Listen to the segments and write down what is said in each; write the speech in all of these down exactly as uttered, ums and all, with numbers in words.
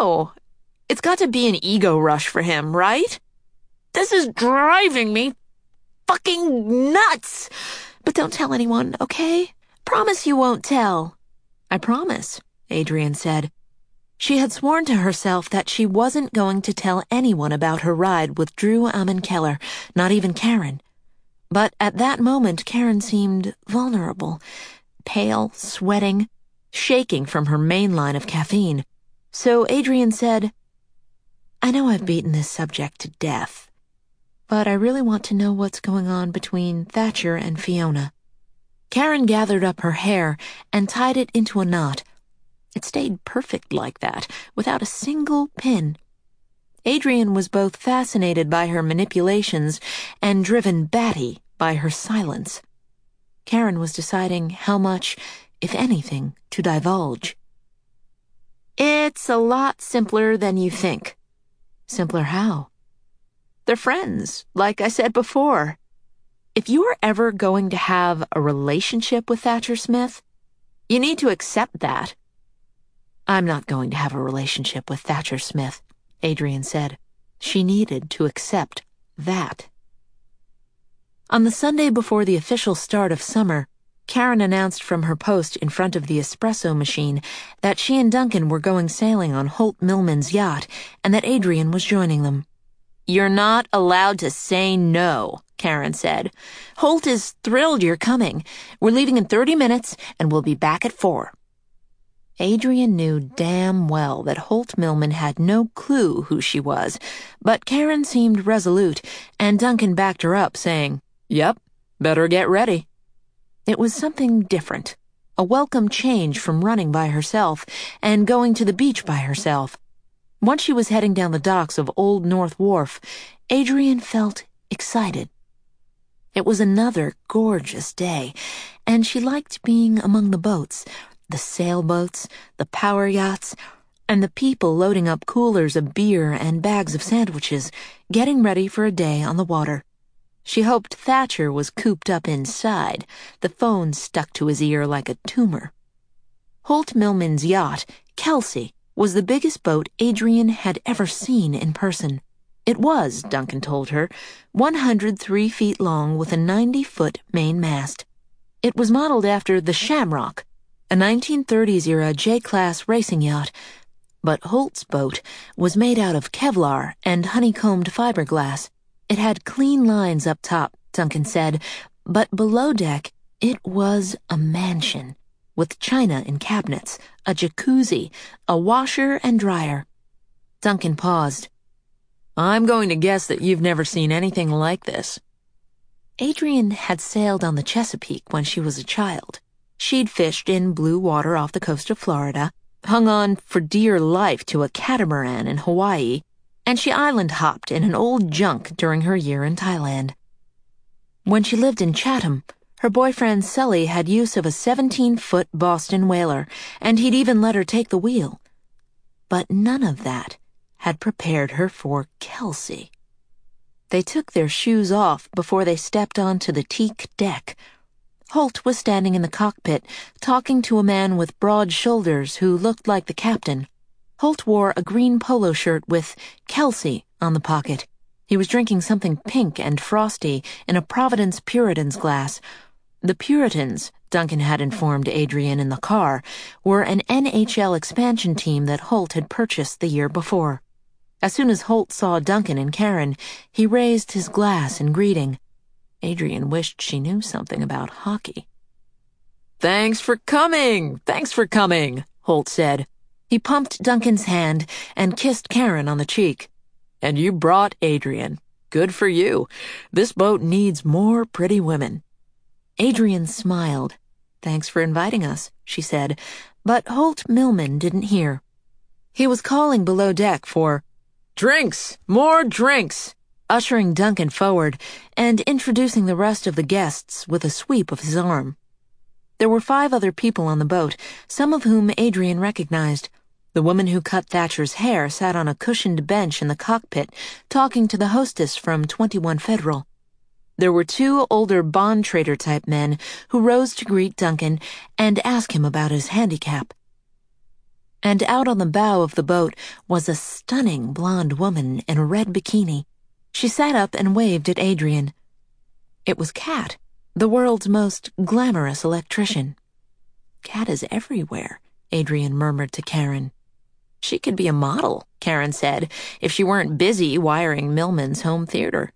know. It's got to be an ego rush for him, right? This is driving me fucking nuts. But don't tell anyone, okay? Promise you won't tell. I promise, Adrian said. She had sworn to herself that she wasn't going to tell anyone about her ride with Drew Ammenkeller, not even Karen. But at that moment, Karen seemed vulnerable, pale, sweating, shaking from her main line of caffeine. So Adrian said, I know I've beaten this subject to death, but I really want to know what's going on between Thatcher and Fiona. Karen gathered up her hair and tied it into a knot. It stayed perfect like that, without a single pin. Adrian was both fascinated by her manipulations and driven batty by her silence. Karen was deciding how much, if anything, to divulge. It's a lot simpler than you think. Simpler how? They're friends, like I said before. If you are ever going to have a relationship with Thatcher Smith, you need to accept that. I'm not going to have a relationship with Thatcher Smith, Adrian said. She needed to accept that. On the Sunday before the official start of summer, Karen announced from her post in front of the espresso machine that she and Duncan were going sailing on Holt Millman's yacht and that Adrian was joining them. You're not allowed to say no, Karen said. Holt is thrilled you're coming. We're leaving in thirty minutes and we'll be back at four. Adrian knew damn well that Holt Millman had no clue who she was, but Karen seemed resolute, and Duncan backed her up, saying, Yep, better get ready. It was something different, a welcome change from running by herself and going to the beach by herself. Once she was heading down the docks of Old North Wharf, Adrian felt excited. It was another gorgeous day, and she liked being among the boats, the sailboats, the power yachts, and the people loading up coolers of beer and bags of sandwiches, getting ready for a day on the water. She hoped Thatcher was cooped up inside, the phone stuck to his ear like a tumor. Holt Millman's yacht, Kelsey, was the biggest boat Adrian had ever seen in person. It was, Duncan told her, one hundred three feet long with a ninety-foot main mast. It was modeled after the Shamrock, a nineteen thirties-era J-class racing yacht, but Holt's boat was made out of Kevlar and honeycombed fiberglass. It had clean lines up top, Duncan said, but below deck it was a mansion, with china in cabinets, a jacuzzi, a washer and dryer. Duncan paused. I'm going to guess that you've never seen anything like this. Adrian had sailed on the Chesapeake when she was a child. She'd fished in blue water off the coast of Florida, hung on for dear life to a catamaran in Hawaii, and she island hopped in an old junk during her year in Thailand. When she lived in Chatham, her boyfriend Sully had use of a seventeen-foot Boston whaler, and he'd even let her take the wheel. But none of that had prepared her for Kelsey. They took their shoes off before they stepped onto the teak deck. Holt was standing in the cockpit, talking to a man with broad shoulders who looked like the captain. Holt wore a green polo shirt with Kelsey on the pocket. He was drinking something pink and frosty in a Providence Puritans glass. The Puritans, Duncan had informed Adrian in the car, were an N H L expansion team that Holt had purchased the year before. As soon as Holt saw Duncan and Karen, he raised his glass in greeting. Adrian wished she knew something about hockey. Thanks for coming! Thanks for coming, Holt said. He pumped Duncan's hand and kissed Karen on the cheek. And you brought Adrian. Good for you. This boat needs more pretty women. Adrian smiled. Thanks for inviting us, she said, but Holt Millman didn't hear. He was calling below deck for drinks, more drinks, ushering Duncan forward and introducing the rest of the guests with a sweep of his arm. There were five other people on the boat, some of whom Adrian recognized. The woman who cut Thatcher's hair sat on a cushioned bench in the cockpit, talking to the hostess from twenty-one Federal. There were two older bond trader-type men who rose to greet Duncan and ask him about his handicap. and out on the bow of the boat was a stunning blonde woman in a red bikini. She sat up and waved at Adrian. It was Kat, the world's most glamorous electrician. "Kat is everywhere," Adrian murmured to Karen. "She could be a model," Karen said, "if she weren't busy wiring Millman's home theater."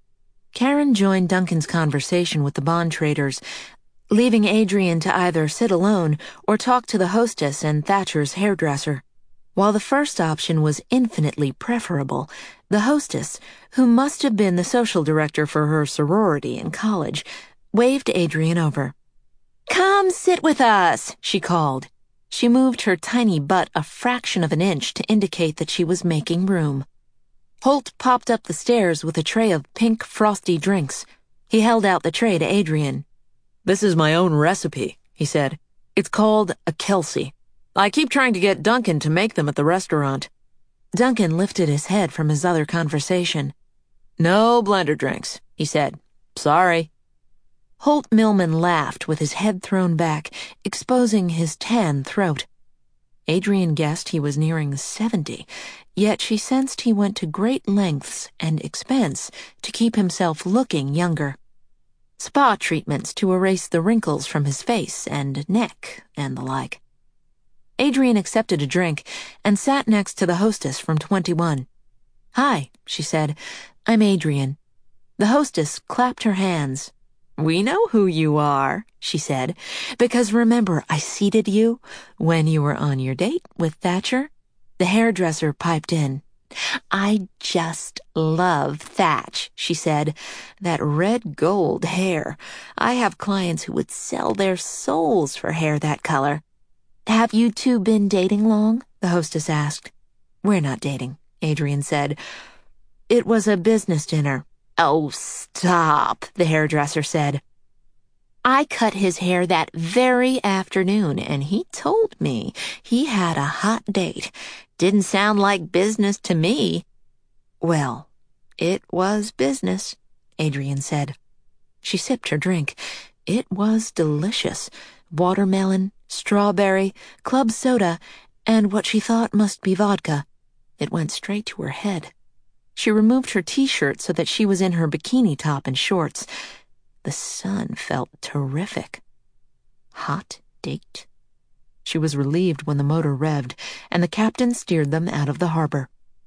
Karen joined Duncan's conversation with the bond traders, leaving Adrian to either sit alone or talk to the hostess and Thatcher's hairdresser. While the first option was infinitely preferable, the hostess, who must have been the social director for her sorority in college, waved Adrian over. "Come sit with us," she called. She moved her tiny butt a fraction of an inch to indicate that she was making room. Holt popped up the stairs with a tray of pink, frosty drinks. He held out the tray to Adrian. "This is my own recipe," he said. "It's called a Kelsey. I keep trying to get Duncan to make them at the restaurant." Duncan lifted his head from his other conversation. "No blender drinks," he said. "Sorry." Holt Millman laughed with his head thrown back, exposing his tan throat. Adrian guessed he was nearing seventy, yet she sensed he went to great lengths and expense to keep himself looking younger. Spa treatments to erase the wrinkles from his face and neck and the like. Adrian accepted a drink and sat next to the hostess from twenty-one. "Hi," she said. "I'm Adrian." The hostess clapped her hands. "We know who you are," she said, "because remember I seated you when you were on your date with Thatcher?" The hairdresser piped in. "I just love Thatch," she said. "That red gold hair. I have clients who would sell their souls for hair that color." "Have you two been dating long?" the hostess asked. "We're not dating," Adrian said. "It was a business dinner." "Oh, stop," the hairdresser said. "I cut his hair that very afternoon, and he told me he had a hot date. Didn't sound like business to me." "Well, it was business," Adrian said. She sipped her drink. It was delicious. Watermelon, strawberry, club soda, and what she thought must be vodka. It went straight to her head. She removed her t-shirt so that she was in her bikini top and shorts. The sun felt terrific. Hot date? She was relieved when the motor revved, and the captain steered them out of the harbor.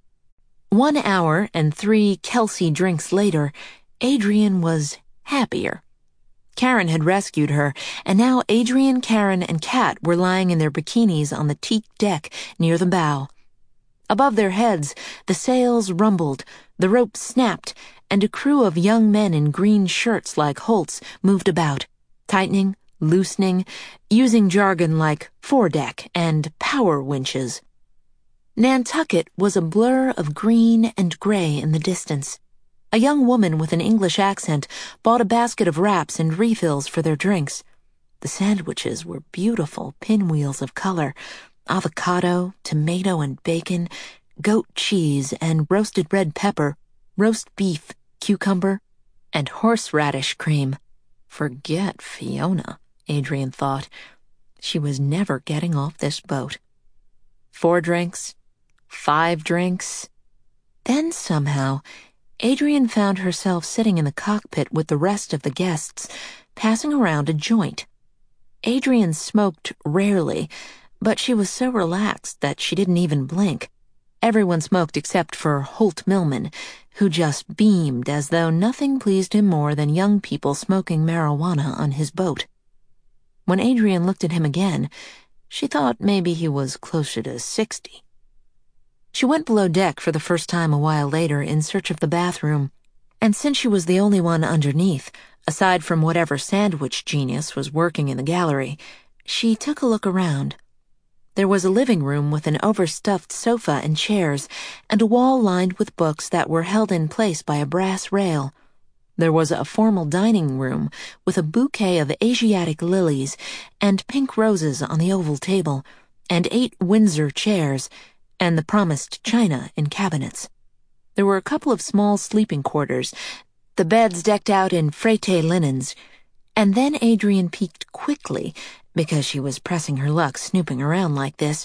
One hour and three Kelsey drinks later, Adrian was happier. Karen had rescued her, and now Adrian, Karen, and Kat were lying in their bikinis on the teak deck near the bow. Above their heads, the sails rumbled, the ropes snapped, and a crew of young men in green shirts like Holt's moved about, tightening, loosening, using jargon like foredeck and power winches. Nantucket was a blur of green and gray in the distance. A young woman with an English accent bought a basket of wraps and refills for their drinks. The sandwiches were beautiful pinwheels of color: avocado, tomato and bacon, goat cheese and roasted red pepper, roast beef, cucumber, and horseradish cream. Forget Fiona, Adrian thought. She was never getting off this boat. Four drinks, five drinks. Then somehow, Adrian found herself sitting in the cockpit with the rest of the guests, passing around a joint. Adrian smoked rarely, but she was so relaxed that she didn't even blink. Everyone smoked except for Holt Millman, who just beamed as though nothing pleased him more than young people smoking marijuana on his boat. When Adrian looked at him again, she thought maybe he was closer to sixty. She went below deck for the first time a while later in search of the bathroom, and since she was the only one underneath, aside from whatever sandwich genius was working in the gallery, she took a look around. There was a living room with an overstuffed sofa and chairs, and a wall lined with books that were held in place by a brass rail. There was a formal dining room with a bouquet of Asiatic lilies and pink roses on the oval table, and eight Windsor chairs, and the promised china in cabinets. There were a couple of small sleeping quarters, the beds decked out in frette linens, and then Adrian peeked quickly, because she was pressing her luck snooping around like this,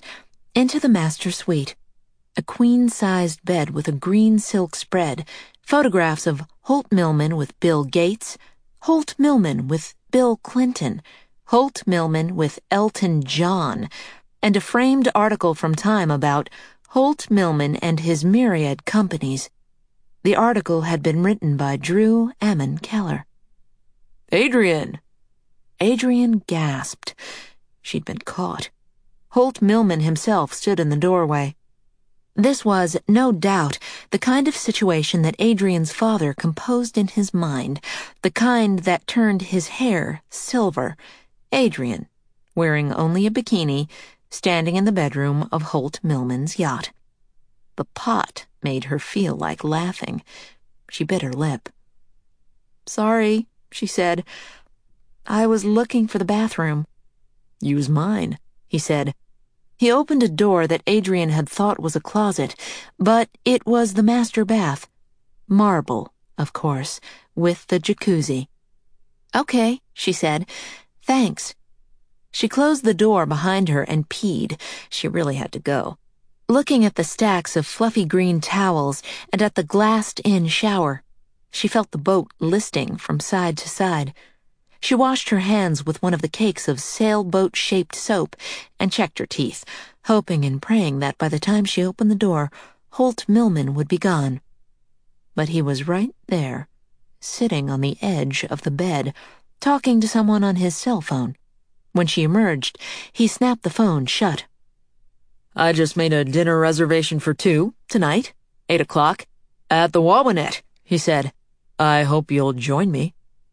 Into the master suite. A queen-sized bed with a green silk spread, photographs of Holt Millman with Bill Gates, Holt Millman with Bill Clinton, Holt Millman with Elton John, and a framed article from Time about Holt Millman and his myriad companies. The article had been written by Drew Ammon Keller. "Adrian!" Adrian gasped. She'd been caught. Holt Millman himself stood in the doorway. This was, no doubt, the kind of situation that Adrian's father composed in his mind, the kind that turned his hair silver. Adrian, wearing only a bikini, standing in the bedroom of Holt Millman's yacht. The pot made her feel like laughing. She bit her lip. "Sorry," she said. "I was looking for the bathroom." "Use mine," he said. He opened a door that Adrian had thought was a closet, but it was the master bath. Marble, of course, with the jacuzzi. "Okay," she said. "Thanks." She closed the door behind her and peed. She really had to go. Looking at the stacks of fluffy green towels and at the glassed-in shower, she felt the boat listing from side to side. She washed her hands with one of the cakes of sailboat-shaped soap and checked her teeth, hoping and praying that by the time she opened the door, Holt Millman would be gone. But he was right there, sitting on the edge of the bed, talking to someone on his cell phone. When she emerged, he snapped the phone shut. "I just made a dinner reservation for two, tonight, eight o'clock, at the Wawanette," he said. "I hope you'll join me."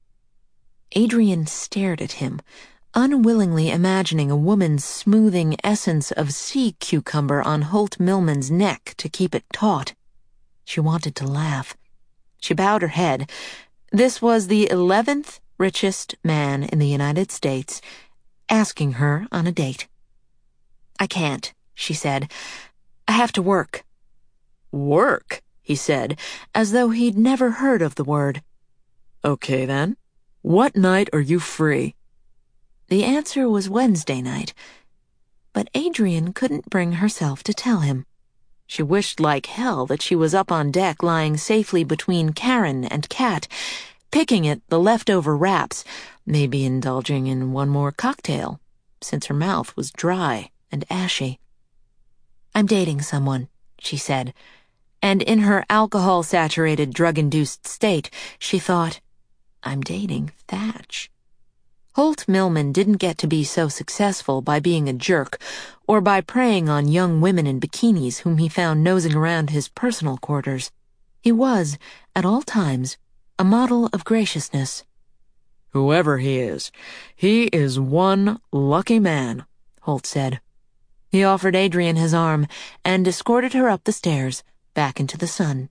Adrian stared at him, unwillingly imagining a woman's smoothing essence of sea cucumber on Holt Millman's neck to keep it taut. She wanted to laugh. She bowed her head. This was the eleventh richest man in the United States, asking her on a date. "I can't," she said. "I have to work." "Work?" he said, as though he'd never heard of the word. "Okay, then. What night are you free?" The answer was Wednesday night, but Adrian couldn't bring herself to tell him. She wished like hell that she was up on deck lying safely between Karen and Kat, picking at the leftover wraps, maybe indulging in one more cocktail, since her mouth was dry and ashy. "I'm dating someone," she said, and in her alcohol-saturated, drug-induced state, she thought, "I'm dating Thatch." Holt Millman didn't get to be so successful by being a jerk or by preying on young women in bikinis whom he found nosing around his personal quarters. He was, at all times, a model of graciousness. "Whoever he is, he is one lucky man," Holt said. He offered Adrian his arm and escorted her up the stairs, back into the sun.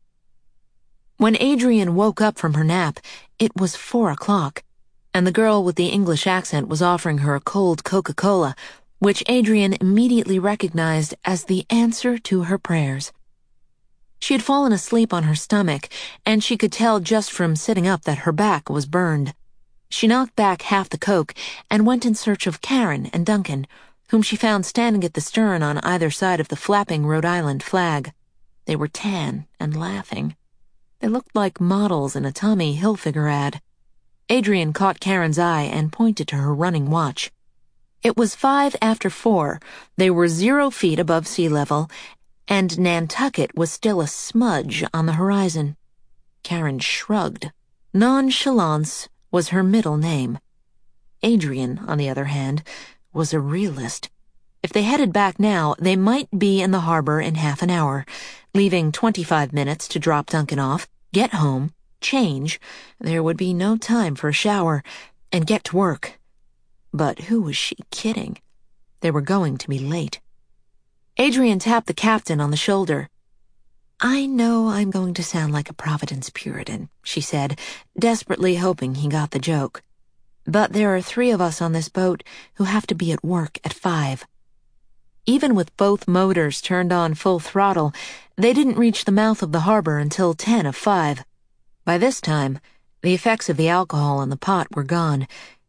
When Adrian woke up from her nap, it was four o'clock, and the girl with the English accent was offering her a cold Coca-Cola, which Adrian immediately recognized as the answer to her prayers. She had fallen asleep on her stomach, and she could tell just from sitting up that her back was burned. She knocked back half the Coke and went in search of Karen and Duncan, whom she found standing at the stern on either side of the flapping Rhode Island flag. They were tan and laughing. They looked like models in a Tommy Hilfiger ad. Adrian caught Karen's eye and pointed to her running watch. It was five after four. They were zero feet above sea level, and Nantucket was still a smudge on the horizon. Karen shrugged. Nonchalance was her middle name. Adrian, on the other hand, was a realist. If they headed back now, they might be in the harbor in half an hour, leaving twenty-five minutes to drop Duncan off, get home, change, there would be no time for a shower, and get to work. But who was she kidding? They were going to be late. Adrian tapped the captain on the shoulder. "I know I'm going to sound like a Providence Puritan," she said, desperately hoping he got the joke. "But there are three of us on this boat who have to be at work at five." Even with both motors turned on full throttle, they didn't reach the mouth of the harbor until ten of five. By this time, the effects of the alcohol in the pot were gone,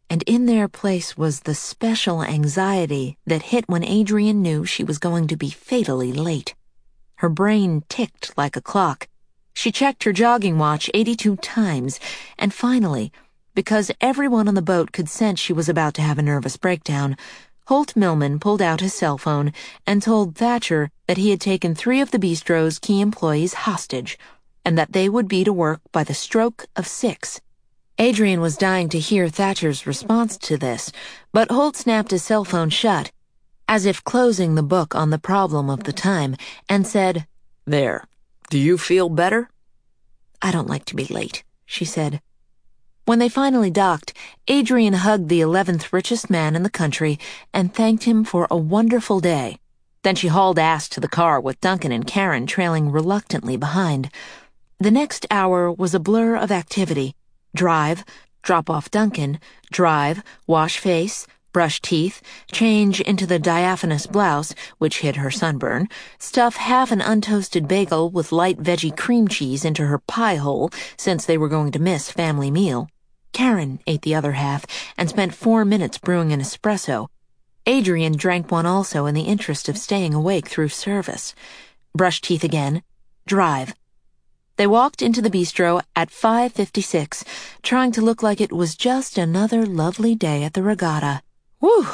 and in their place was the special anxiety that hit when Adrian knew she was going to be fatally late. Her brain ticked like a clock. She checked her jogging watch eighty-two times, and finally, because everyone on the boat could sense she was about to have a nervous breakdown, Holt Millman pulled out his cell phone and told Thatcher that he had taken three of the bistro's key employees hostage, and that they would be to work by the stroke of six. Adrian was dying to hear Thatcher's response to this, but Holt snapped his cell phone shut, as if closing the book on the problem of the time, and said, "There. Do you feel better?" "I don't like to be late," she said. When they finally docked, Adrian hugged the eleventh richest man in the country and thanked him for a wonderful day. Then she hauled ass to the car with Duncan and Karen trailing reluctantly behind. The next hour was a blur of activity. Drive, drop off Duncan, drive, wash face, brush teeth, change into the diaphanous blouse, which hid her sunburn, stuff half an untoasted bagel with light veggie cream cheese into her pie hole since they were going to miss family meal. Karen ate the other half and spent four minutes brewing an espresso. Adrian drank one also in the interest of staying awake through service. Brush teeth again. Drive. They walked into the bistro at five fifty-six, trying to look like it was just another lovely day at the regatta. Whew!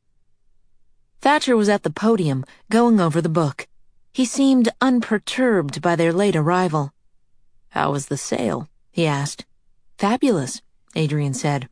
Thatcher was at the podium, going over the book. He seemed unperturbed by their late arrival. "How was the sale?" he asked. "Fabulous," Adrian said.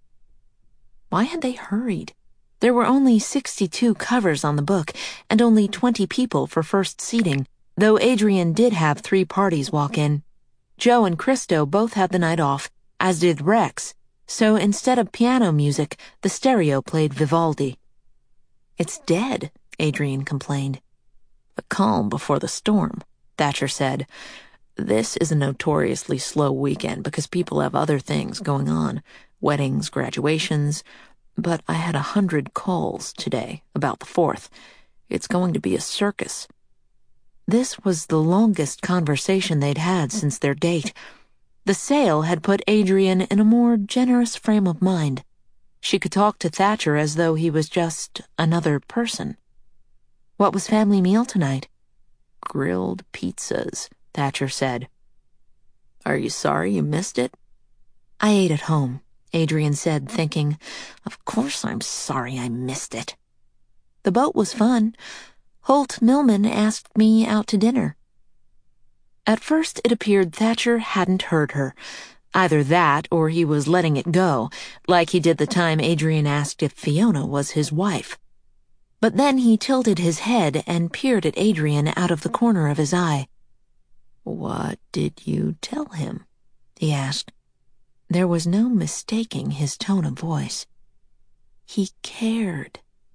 Why had they hurried? There were only sixty-two covers on the book, and only twenty people for first seating, though Adrian did have three parties walk in. Joe and Christo both had the night off, as did Rex, so instead of piano music, the stereo played Vivaldi. "It's dead," Adrian complained. "The calm before the storm," Thatcher said. "This is a notoriously slow weekend because people have other things going on, weddings, graduations, but I had a hundred calls today about the fourth. It's going to be a circus." This was the longest conversation they'd had since their date. The sale had put Adrian in a more generous frame of mind. She could talk to Thatcher as though he was just another person. "What was family meal tonight?" "Grilled pizzas," Thatcher said. "Are you sorry you missed it?" "I ate at home," Adrian said, thinking, "Of course I'm sorry I missed it." "The boat was fun. Holt Millman asked me out to dinner." At first it appeared Thatcher hadn't heard her. Either that or he was letting it go, like he did the time Adrian asked if Fiona was his wife. But then he tilted his head and peered at Adrian out of the corner of his eye. "What did you tell him?" he asked. There was no mistaking his tone of voice. He cared.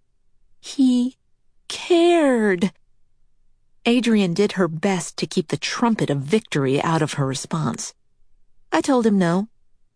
He cared. Adrian did her best to keep the trumpet of victory out of her response. "I told him no."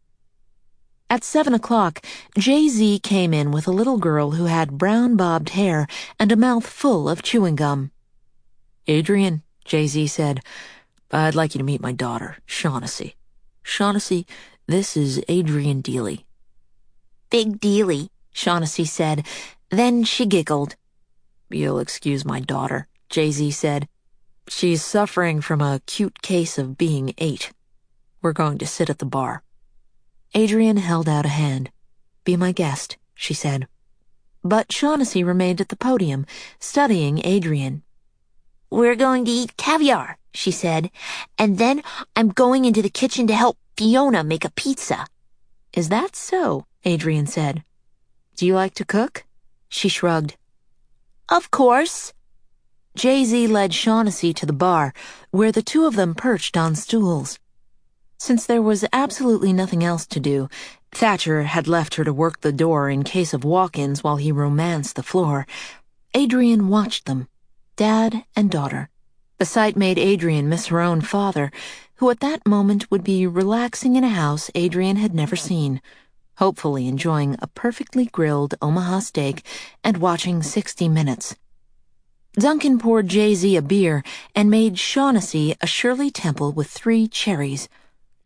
At seven o'clock, Jay-Z came in with a little girl who had brown bobbed hair and a mouth full of chewing gum. "Adrian," Jay-Z said, "I'd like you to meet my daughter, Shaughnessy. Shaughnessy, this is Adrian Dealey." "Big Dealey," Shaughnessy said. Then she giggled. "You'll excuse my daughter," Jay-Z said. "She's suffering from a acute case of being eight. We're going to sit at the bar." Adrian held out a hand. "Be my guest," she said. But Shaughnessy remained at the podium, studying Adrian. "We're going to eat caviar," she said, "and then I'm going into the kitchen to help Fiona make a pizza." "Is that so?" Adrian said. "Do you like to cook?" She shrugged. "Of course." Jay-Z led Shaughnessy to the bar, where the two of them perched on stools. Since there was absolutely nothing else to do, Thatcher had left her to work the door in case of walk-ins while he romanced the floor. Adrian watched them, dad and daughter. The sight made Adrian miss her own father, who at that moment would be relaxing in a house Adrian had never seen, hopefully enjoying a perfectly grilled Omaha steak and watching sixty minutes. Duncan poured Jay-Z a beer and made Shaughnessy a Shirley Temple with three cherries.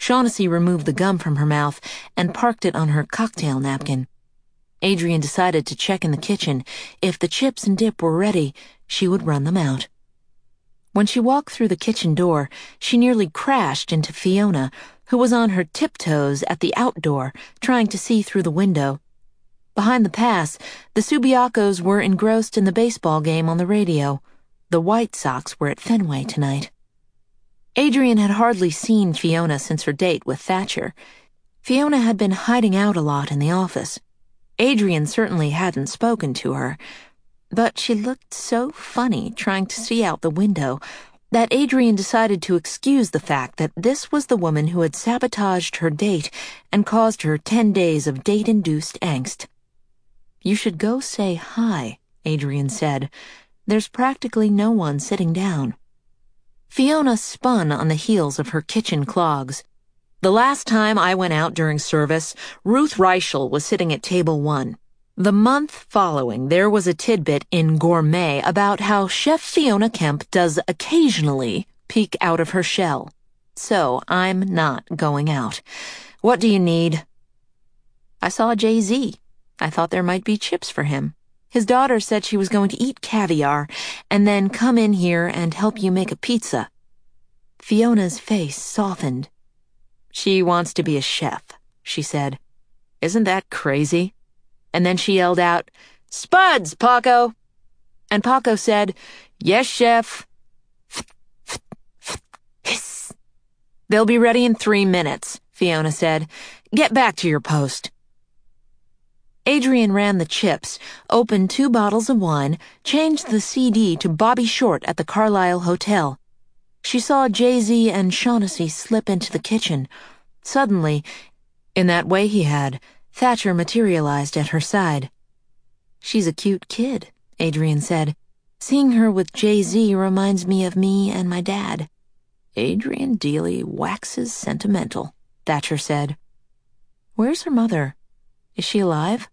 Shaughnessy removed the gum from her mouth and parked it on her cocktail napkin. Adrian decided to check in the kitchen. If the chips and dip were ready, she would run them out. When she walked through the kitchen door, she nearly crashed into Fiona, who was on her tiptoes at the outdoor, trying to see through the window. Behind the pass, the Subiacos were engrossed in the baseball game on the radio. The White Sox were at Fenway tonight. Adrian had hardly seen Fiona since her date with Thatcher. Fiona had been hiding out a lot in the office. Adrian certainly hadn't spoken to her, but she looked so funny trying to see out the window that Adrian decided to excuse the fact that this was the woman who had sabotaged her date and caused her ten days of date-induced angst. "You should go say hi," Adrian said. "There's practically no one sitting down." Fiona spun on the heels of her kitchen clogs. "The last time I went out during service, Ruth Reichel was sitting at table one. The month following, there was a tidbit in Gourmet about how Chef Fiona Kemp does occasionally peek out of her shell. So I'm not going out. What do you need?" "I saw Jay-Z. I thought there might be chips for him. His daughter said she was going to eat caviar and then come in here and help you make a pizza." Fiona's face softened. "She wants to be a chef," she said. "Isn't that crazy?" And then she yelled out, "Spuds, Paco!" And Paco said, "Yes, chef." Hiss. "They'll be ready in three minutes, Fiona said. "Get back to your post." Adrian ran the chips, opened two bottles of wine, changed the C D to Bobby Short at the Carlisle Hotel. She saw Jay-Z and Shaughnessy slip into the kitchen. Suddenly, in that way he had, Thatcher materialized at her side. "She's a cute kid," Adrian said. "Seeing her with Jay-Z reminds me of me and my dad." "Adrian Dealey waxes sentimental," Thatcher said. "Where's her mother? Is she alive?"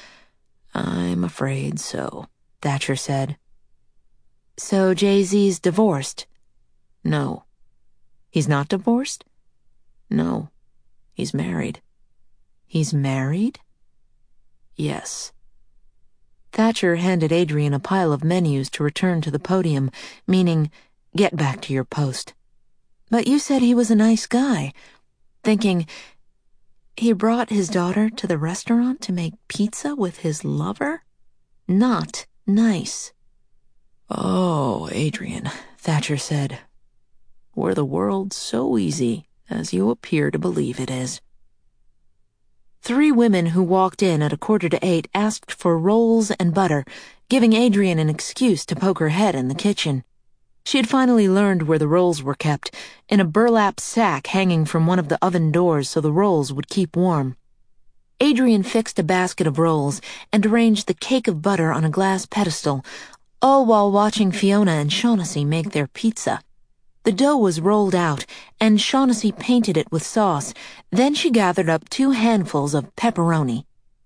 "I'm afraid so," Thatcher said. "So Jay-Z's divorced?" "No." "He's not divorced?" "No. He's married." "He's married?" "Yes." Thatcher handed Adrian a pile of menus to return to the podium, meaning, "Get back to your post." "But you said he was a nice guy." Thinking, he brought his daughter to the restaurant to make pizza with his lover? Not nice. "Oh, Adrian," Thatcher said. "Were the world so easy as you appear to believe it is?" Three women who walked in at a quarter to eight asked for rolls and butter, giving Adrian an excuse to poke her head in the kitchen. She had finally learned where the rolls were kept, in a burlap sack hanging from one of the oven doors so the rolls would keep warm. Adrian fixed a basket of rolls and arranged the cake of butter on a glass pedestal, all while watching Fiona and Shaughnessy make their pizza. The dough was rolled out, and Shaughnessy painted it with sauce. Then she gathered up two handfuls of pepperoni.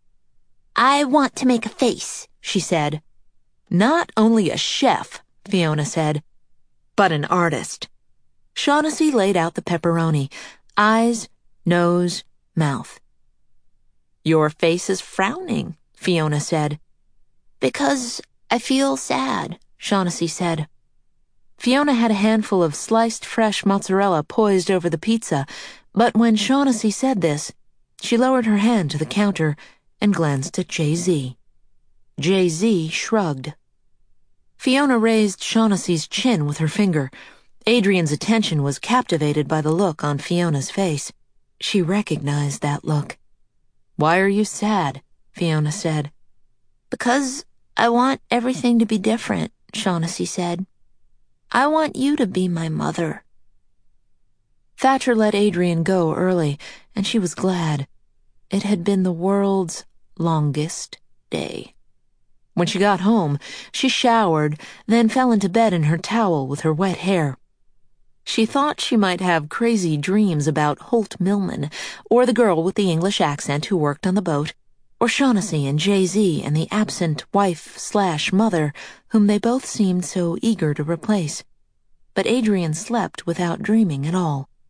"I want to make a face," she said. "Not only a chef," Fiona said, "but an artist." Shaughnessy laid out the pepperoni, eyes, nose, mouth. "Your face is frowning," Fiona said. "Because I feel sad," Shaughnessy said. Fiona had a handful of sliced fresh mozzarella poised over the pizza, but when Shaughnessy said this, she lowered her hand to the counter and glanced at Jay-Z. Jay-Z shrugged. Fiona raised Shaughnessy's chin with her finger. Adrian's attention was captivated by the look on Fiona's face. She recognized that look. "Why are you sad?" Fiona said. "Because I want everything to be different," Shaughnessy said. "I want you to be my mother." Thatcher let Adrian go early, and she was glad. It had been the world's longest day. When she got home, she showered, then fell into bed in her towel with her wet hair. She thought she might have crazy dreams about Holt Millman, or the girl with the English accent who worked on the boat, or Shaughnessy and Jay-Z and the absent wife-slash-mother whom they both seemed so eager to replace. But Adrian slept without dreaming at all.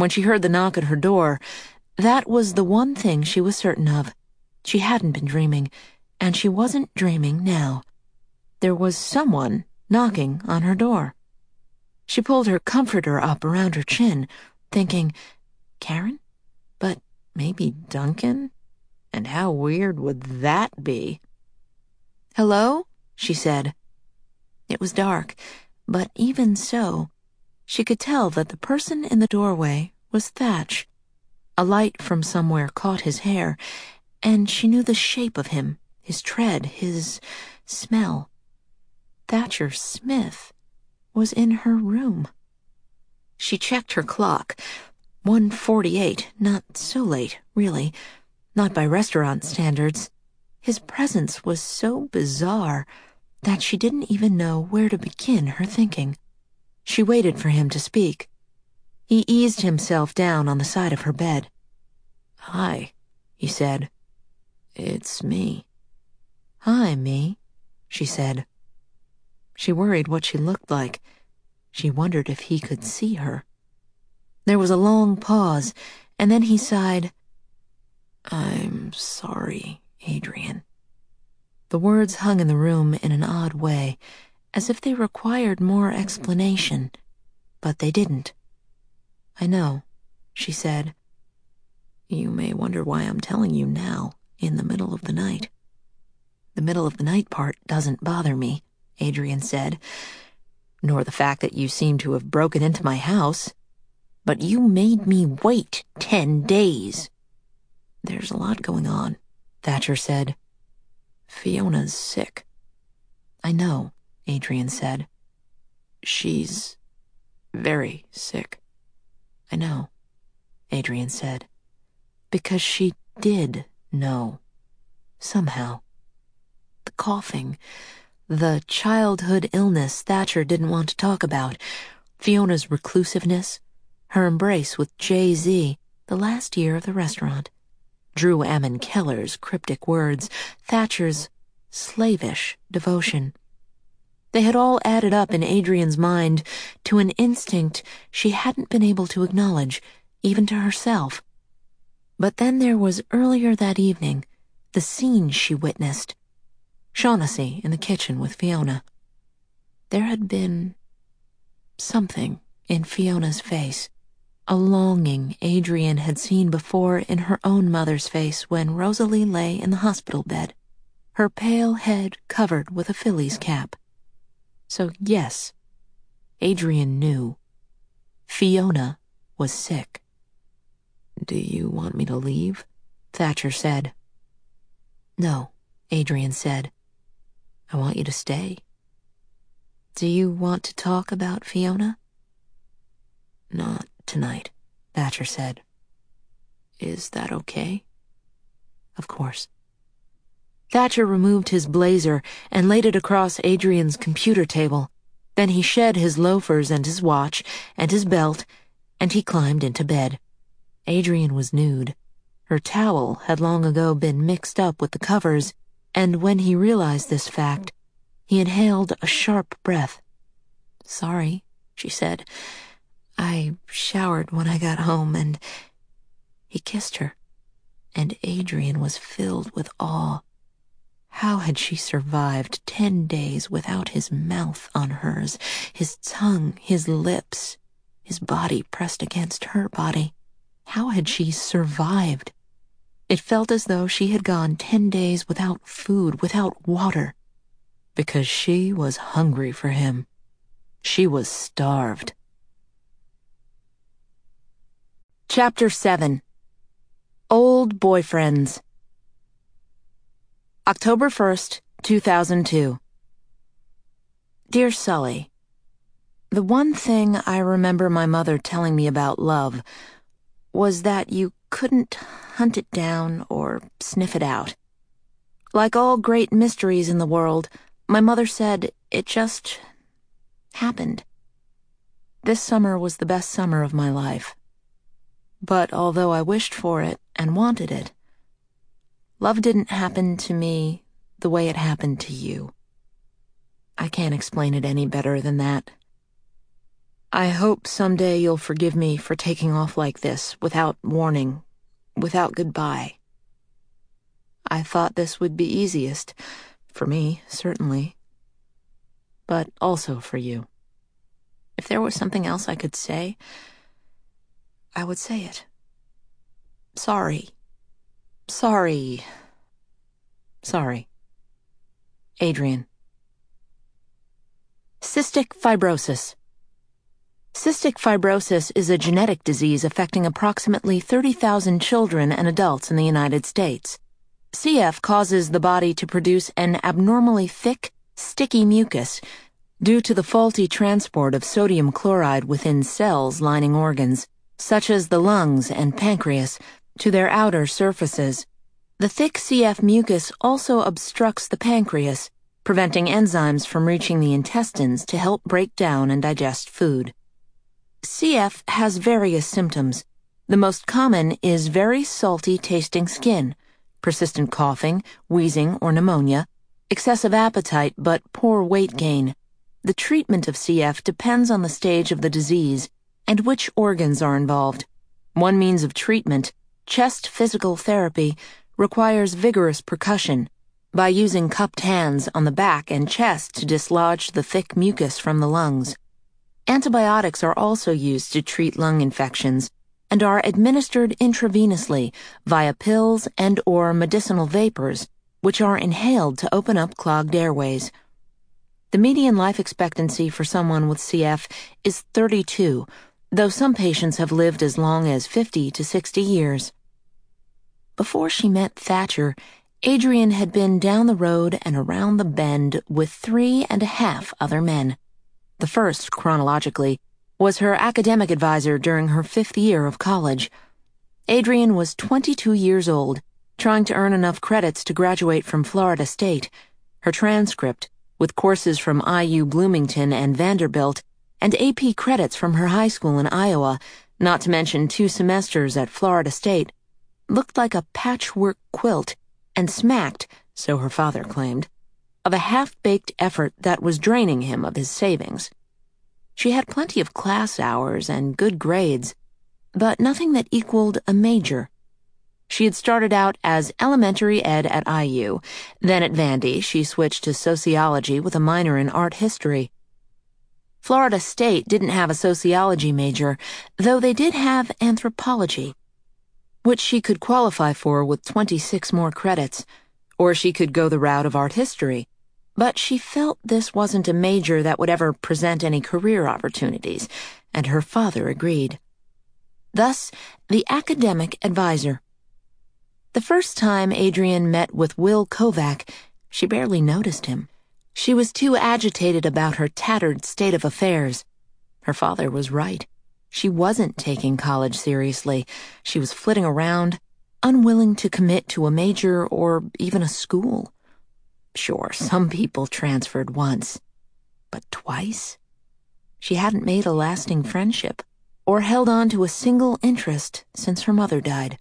When she heard the knock at her door, that was the one thing she was certain of. She hadn't been dreaming, and she wasn't dreaming now. There was someone knocking on her door. She pulled her comforter up around her chin, thinking, Karen? But maybe Duncan? And how weird would that be? Hello? She said. It was dark, but even so, she could tell that the person in the doorway was Thatch. A light from somewhere caught his hair, and she knew the shape of him, his tread, his smell. Thatcher Smith was in her room. She checked her clock. one forty-eight, not so late, really. Not by restaurant standards. His presence was so bizarre that she didn't even know where to begin her thinking. She waited for him to speak. He eased himself down on the side of her bed. Hi, he said. It's me. Hi, me, she said. She worried what she looked like. She wondered if he could see her. There was a long pause, and then he sighed. I'm sorry, Adrian. The words hung in the room in an odd way, as if they required more explanation, but they didn't. I know, she said. You may wonder why I'm telling you now, in the middle of the night. The middle of the night part doesn't bother me, Adrian said, nor the fact that you seem to have broken into my house. But you made me wait ten days. There's a lot going on, Thatcher said. Fiona's sick. I know, Adrian said. She's very sick. I know, Adrian said. Because she did know. Somehow. The coughing, the childhood illness Thatcher didn't want to talk about, Fiona's reclusiveness, her embrace with Jay-Z the last year of the restaurant, Drew Ammon Keller's cryptic words, Thatcher's slavish devotion. They had all added up in Adrian's mind to an instinct she hadn't been able to acknowledge, even to herself. But then there was earlier that evening, the scene she witnessed. Shaughnessy in the kitchen with Fiona. There had been something in Fiona's face, a longing Adrian had seen before in her own mother's face when Rosalie lay in the hospital bed, her pale head covered with a Phillies cap. So yes, Adrian knew. Fiona was sick. Do you want me to leave? Thatcher said. No, Adrian said. I want you to stay. Do you want to talk about Fiona? Not tonight, Thatcher said. Is that okay? Of course. Thatcher removed his blazer and laid it across Adrian's computer table. Then he shed his loafers and his watch and his belt, and he climbed into bed. Adrian was nude. Her towel had long ago been mixed up with the covers, and when he realized this fact, he inhaled a sharp breath. Sorry, she said. I showered when I got home, and he kissed her, and Adrian was filled with awe. How had she survived ten days without his mouth on hers, his tongue, his lips, his body pressed against her body? How had she survived? It felt as though she had gone ten days without food, without water, because she was hungry for him. She was starved. Chapter seven. Old Boyfriends. October first, two thousand two. Dear Sully, the one thing I remember my mother telling me about love was that you couldn't hunt it down or sniff it out. Like all great mysteries in the world, my mother said it just happened. This summer was the best summer of my life. But although I wished for it and wanted it, love didn't happen to me the way it happened to you. I can't explain it any better than that. I hope someday you'll forgive me for taking off like this, without warning, without goodbye. I thought this would be easiest, for me, certainly, but also for you. If there was something else I could say, I would say it. Sorry. Sorry. Sorry. Adrian. Cystic fibrosis. Cystic fibrosis is a genetic disease affecting approximately thirty thousand children and adults in the United States. C F causes the body to produce an abnormally thick, sticky mucus due to the faulty transport of sodium chloride within cells lining organs, such as the lungs and pancreas, to their outer surfaces. The thick C F mucus also obstructs the pancreas, preventing enzymes from reaching the intestines to help break down and digest food. C F has various symptoms. The most common is very salty-tasting skin, persistent coughing, wheezing, or pneumonia, excessive appetite but poor weight gain. The treatment of C F depends on the stage of the disease and which organs are involved. One means of treatment, chest physical therapy, requires vigorous percussion by using cupped hands on the back and chest to dislodge the thick mucus from the lungs. Antibiotics are also used to treat lung infections and are administered intravenously via pills and or medicinal vapors, which are inhaled to open up clogged airways. The median life expectancy for someone with C F is thirty-two, though some patients have lived as long as fifty to sixty years. Before she met Thatcher, Adrian had been down the road and around the bend with three and a half other men. The first, chronologically, was her academic advisor during her fifth year of college. Adrian was twenty-two years old, trying to earn enough credits to graduate from Florida State. Her transcript, with courses from I U Bloomington and Vanderbilt, and A P credits from her high school in Iowa, not to mention two semesters at Florida State, looked like a patchwork quilt and smacked, so her father claimed, of a half-baked effort that was draining him of his savings. She had plenty of class hours and good grades, but nothing that equaled a major. She had started out as elementary ed at I U, then at Vandy she switched to sociology with a minor in art history. Florida State didn't have a sociology major, though they did have anthropology, which she could qualify for with twenty-six more credits, or she could go the route of art history. But she felt this wasn't a major that would ever present any career opportunities, and her father agreed. Thus, the academic advisor. The first time Adrian met with Will Kovac, she barely noticed him. She was too agitated about her tattered state of affairs. Her father was right. She wasn't taking college seriously. She was flitting around, unwilling to commit to a major or even a school. Sure, some people transferred once, but twice? She hadn't made a lasting friendship or held on to a single interest since her mother died.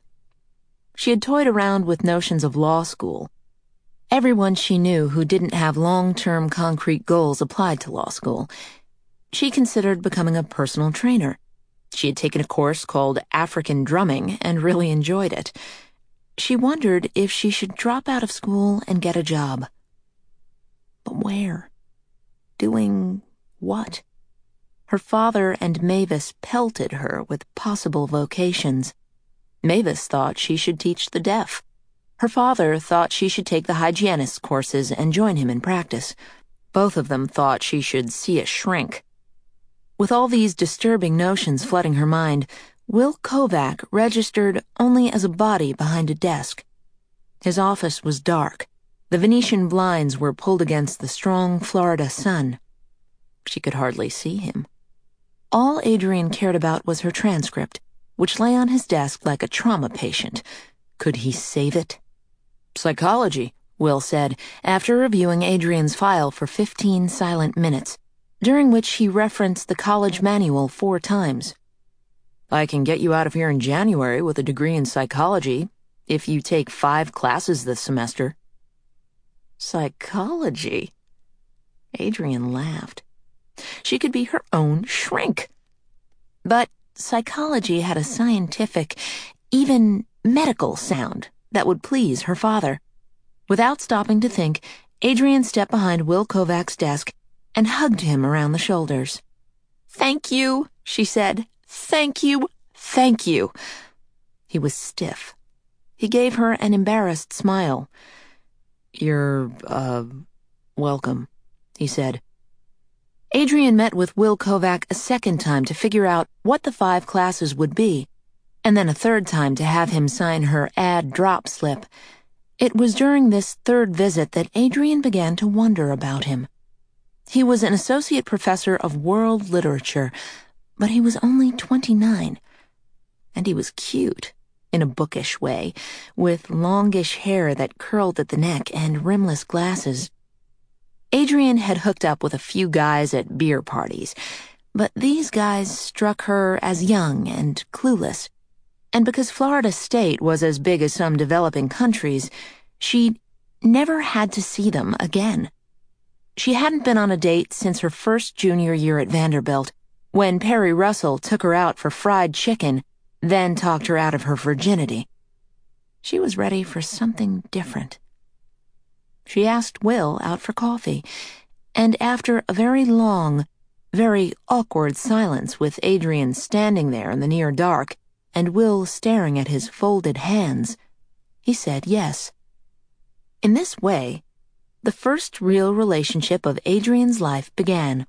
She had toyed around with notions of law school. Everyone she knew who didn't have long-term concrete goals applied to law school. She considered becoming a personal trainer. She had taken a course called African Drumming and really enjoyed it. She wondered if she should drop out of school and get a job. But where? Doing what? Her father and Mavis pelted her with possible vocations. Mavis thought she should teach the deaf. Her father thought she should take the hygienist's courses and join him in practice. Both of them thought she should see a shrink. With all these disturbing notions flooding her mind, Will Kovac registered only as a body behind a desk. His office was dark. The Venetian blinds were pulled against the strong Florida sun. She could hardly see him. All Adrian cared about was her transcript, which lay on his desk like a trauma patient. Could he save it? Psychology, Will said, after reviewing Adrian's file for fifteen silent minutes, during which he referenced the college manual four times. I can get you out of here in January with a degree in psychology, if you take five classes this semester. Psychology? Adrian laughed. She could be her own shrink. But psychology had a scientific, even medical sound that would please her father. Without stopping to think, Adrian stepped behind Will Kovac's desk and hugged him around the shoulders. "Thank you," she said. "Thank you, thank you." He was stiff. He gave her an embarrassed smile. "You're, uh, welcome," he said. Adrian met with Will Kovac a second time to figure out what the five classes would be, and then a third time to have him sign her ad drop slip. It was during this third visit that Adrian began to wonder about him. He was an associate professor of world literature, but he was only twenty-nine. And he was cute, in a bookish way, with longish hair that curled at the neck and rimless glasses. Adrian had hooked up with a few guys at beer parties, but these guys struck her as young and clueless. And because Florida State was as big as some developing countries, she'd never had to see them again. She hadn't been on a date since her first junior year at Vanderbilt, when Perry Russell took her out for fried chicken, then talked her out of her virginity. She was ready for something different. She asked Will out for coffee, and after a very long, very awkward silence with Adrian standing there in the near dark and Will staring at his folded hands, he said yes. In this way, the first real relationship of Adrian's life began.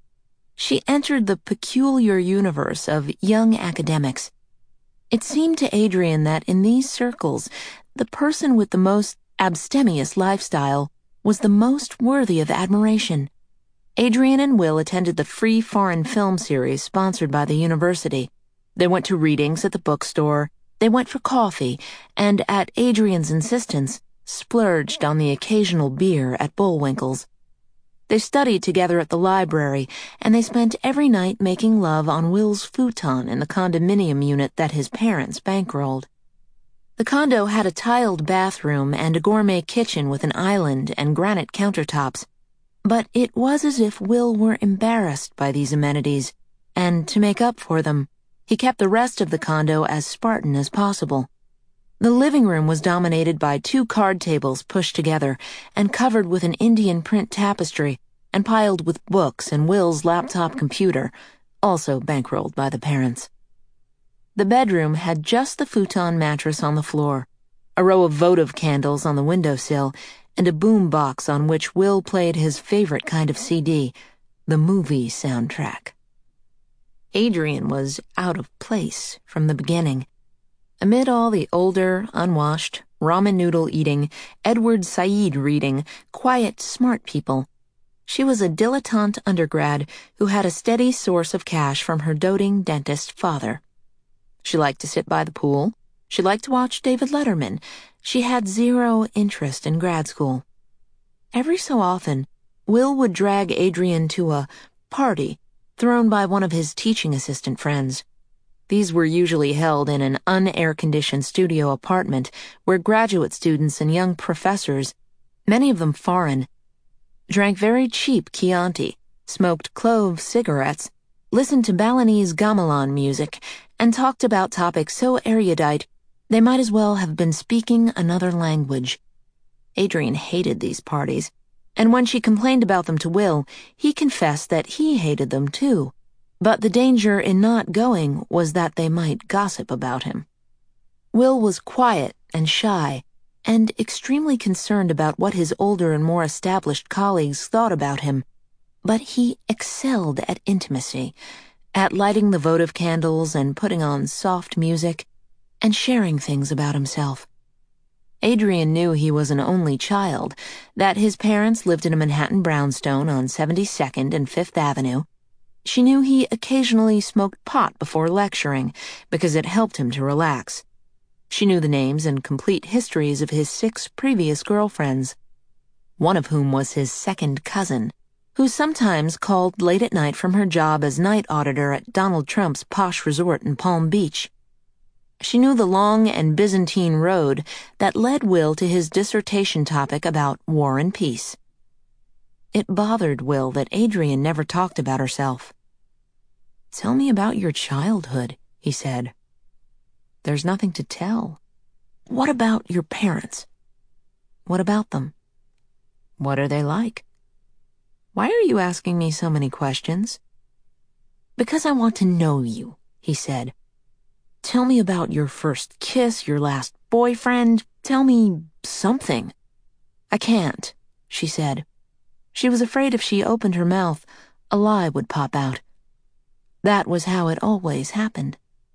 She entered the peculiar universe of young academics. It seemed to Adrian that in these circles, the person with the most abstemious lifestyle was the most worthy of admiration. Adrian and Will attended the free foreign film series sponsored by the university. They went to readings at the bookstore, they went for coffee, and at Adrian's insistence, splurged on the occasional beer at Bullwinkle's. They studied together at the library, and they spent every night making love on Will's futon in the condominium unit that his parents bankrolled. The condo had a tiled bathroom and a gourmet kitchen with an island and granite countertops, but it was as if Will were embarrassed by these amenities, and to make up for them, he kept the rest of the condo as Spartan as possible. The living room was dominated by two card tables pushed together and covered with an Indian print tapestry and piled with books and Will's laptop computer, also bankrolled by the parents. The bedroom had just the futon mattress on the floor, a row of votive candles on the windowsill, and a boom box on which Will played his favorite kind of C D, the movie soundtrack. Adrian was out of place from the beginning. Amid all the older, unwashed, ramen noodle-eating, Edward Said reading, quiet, smart people, she was a dilettante undergrad who had a steady source of cash from her doting dentist father. She liked to sit by the pool. She liked to watch David Letterman. She had zero interest in grad school. Every so often, Will would drag Adrian to a party thrown by one of his teaching assistant friends. These were usually held in an un-air-conditioned studio apartment where graduate students and young professors, many of them foreign, drank very cheap Chianti, smoked clove cigarettes, listened to Balinese gamelan music, and talked about topics so erudite they might as well have been speaking another language. Adrian hated these parties, and when she complained about them to Will, he confessed that he hated them too. But the danger in not going was that they might gossip about him. Will was quiet and shy, and extremely concerned about what his older and more established colleagues thought about him, but he excelled at intimacy, at lighting the votive candles and putting on soft music, and sharing things about himself. Adrian knew he was an only child, that his parents lived in a Manhattan brownstone on seventy-second and Fifth Avenue. She knew he occasionally smoked pot before lecturing, because it helped him to relax. She knew the names and complete histories of his six previous girlfriends, one of whom was his second cousin, who sometimes called late at night from her job as night auditor at Donald Trump's posh resort in Palm Beach. She knew the long and Byzantine road that led Will to his dissertation topic about war and peace. It bothered Will that Adrian never talked about herself. "Tell me about your childhood," he said. "There's nothing to tell." "What about your parents?" "What about them?" "What are they like?" "Why are you asking me so many questions?" "Because I want to know you," he said. "Tell me about your first kiss, your last boyfriend. Tell me something." "I can't," she said. She was afraid if she opened her mouth, a lie would pop out. That was how it always happened.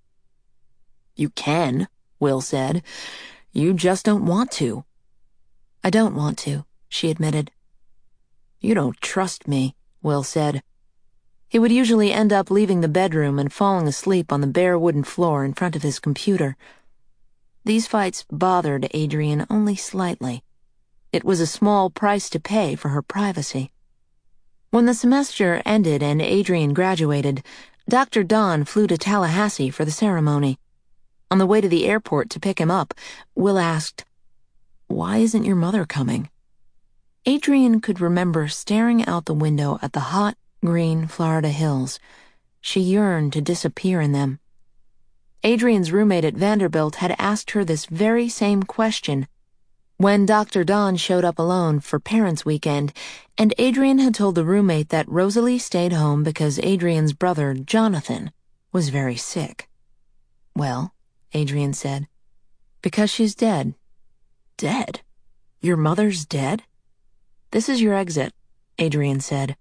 "You can," Will said. "You just don't want to." "I don't want to," she admitted. "You don't trust me," Will said. He would usually end up leaving the bedroom and falling asleep on the bare wooden floor in front of his computer. These fights bothered Adrian only slightly. It was a small price to pay for her privacy. When the semester ended and Adrian graduated, Doctor Don flew to Tallahassee for the ceremony. On the way to the airport to pick him up, Will asked, "Why isn't your mother coming?" Adrian could remember staring out the window at the hot, green Florida hills. She yearned to disappear in them. Adrian's roommate at Vanderbilt had asked her this very same question when Doctor Don showed up alone for Parents' Weekend, and Adrian had told the roommate that Rosalie stayed home because Adrian's brother, Jonathan, was very sick. "Well," Adrian said, "because she's dead." "Dead? Your mother's dead?" "This is your exit," Adrian said.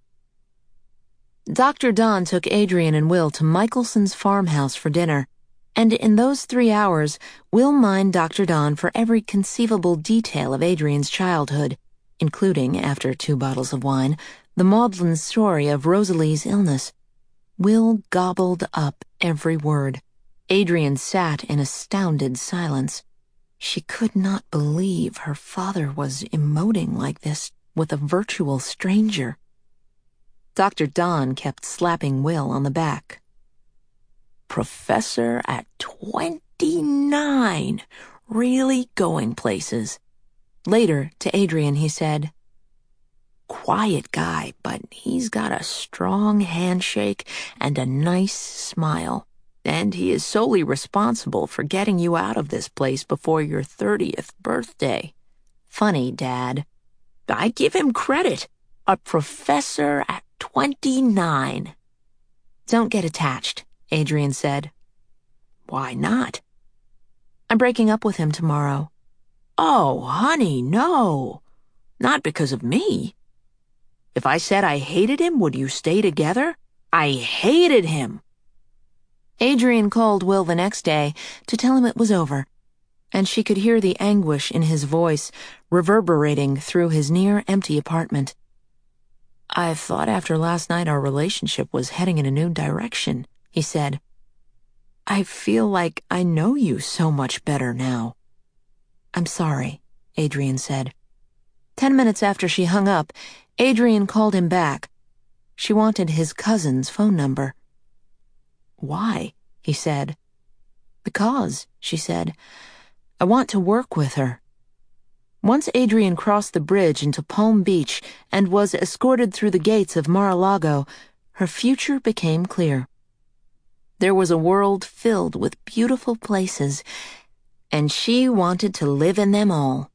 Doctor Don took Adrian and Will to Michelson's farmhouse for dinner, and in those three hours, Will mined Doctor Don for every conceivable detail of Adrian's childhood, including, after two bottles of wine, the maudlin story of Rosalie's illness. Will gobbled up every word. Adrian sat in astounded silence. She could not believe her father was emoting like this with a virtual stranger. Doctor Don kept slapping Will on the back. "Professor at twenty-nine, really going places." Later, to Adrian, he said, "Quiet guy, but he's got a strong handshake and a nice smile, and he is solely responsible for getting you out of this place before your thirtieth birthday. Funny, Dad. I give him credit. A professor at twenty-nine. "Don't get attached," Adrian said. "Why not?" "I'm breaking up with him tomorrow." "Oh, honey, no. Not because of me. If I said I hated him, would you stay together? I hated him." Adrian called Will the next day to tell him it was over, and she could hear the anguish in his voice reverberating through his near-empty apartment. "I thought after last night our relationship was heading in a new direction," he said. "I feel like I know you so much better now." "I'm sorry," Adrian said. Ten minutes after she hung up, Adrian called him back. She wanted his cousin's phone number. "Why?" he said. "Because," she said, "I want to work with her." Once Adrian crossed the bridge into Palm Beach and was escorted through the gates of Mar-a-Lago, her future became clear. There was a world filled with beautiful places, and she wanted to live in them all.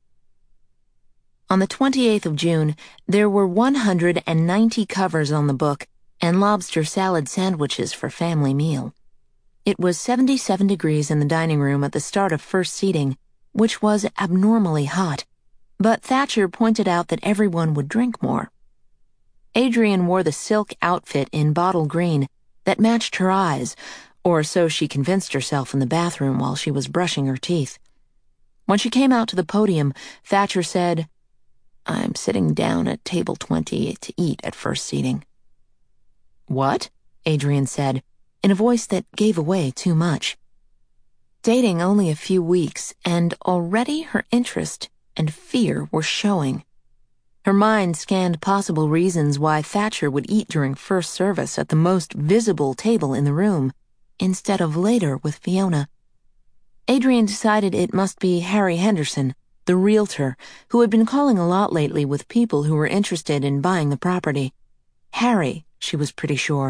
On the twenty-eighth of June, there were one hundred ninety covers on the book and lobster salad sandwiches for family meal. It was seventy-seven degrees in the dining room at the start of first seating, which was abnormally hot, but Thatcher pointed out that everyone would drink more. Adrian wore the silk outfit in bottle green that matched her eyes, or so she convinced herself in the bathroom while she was brushing her teeth. When she came out to the podium, Thatcher said, "I'm sitting down at table twenty to eat at first seating." "What?" Adrian said, in a voice that gave away too much. Dating only a few weeks, and already her interest and fear were showing. Her mind scanned possible reasons why Thatcher would eat during first service at the most visible table in the room, instead of later with Fiona. Adrian decided it must be Harry Henderson, the realtor, who had been calling a lot lately with people who were interested in buying the property. Harry, she was pretty sure,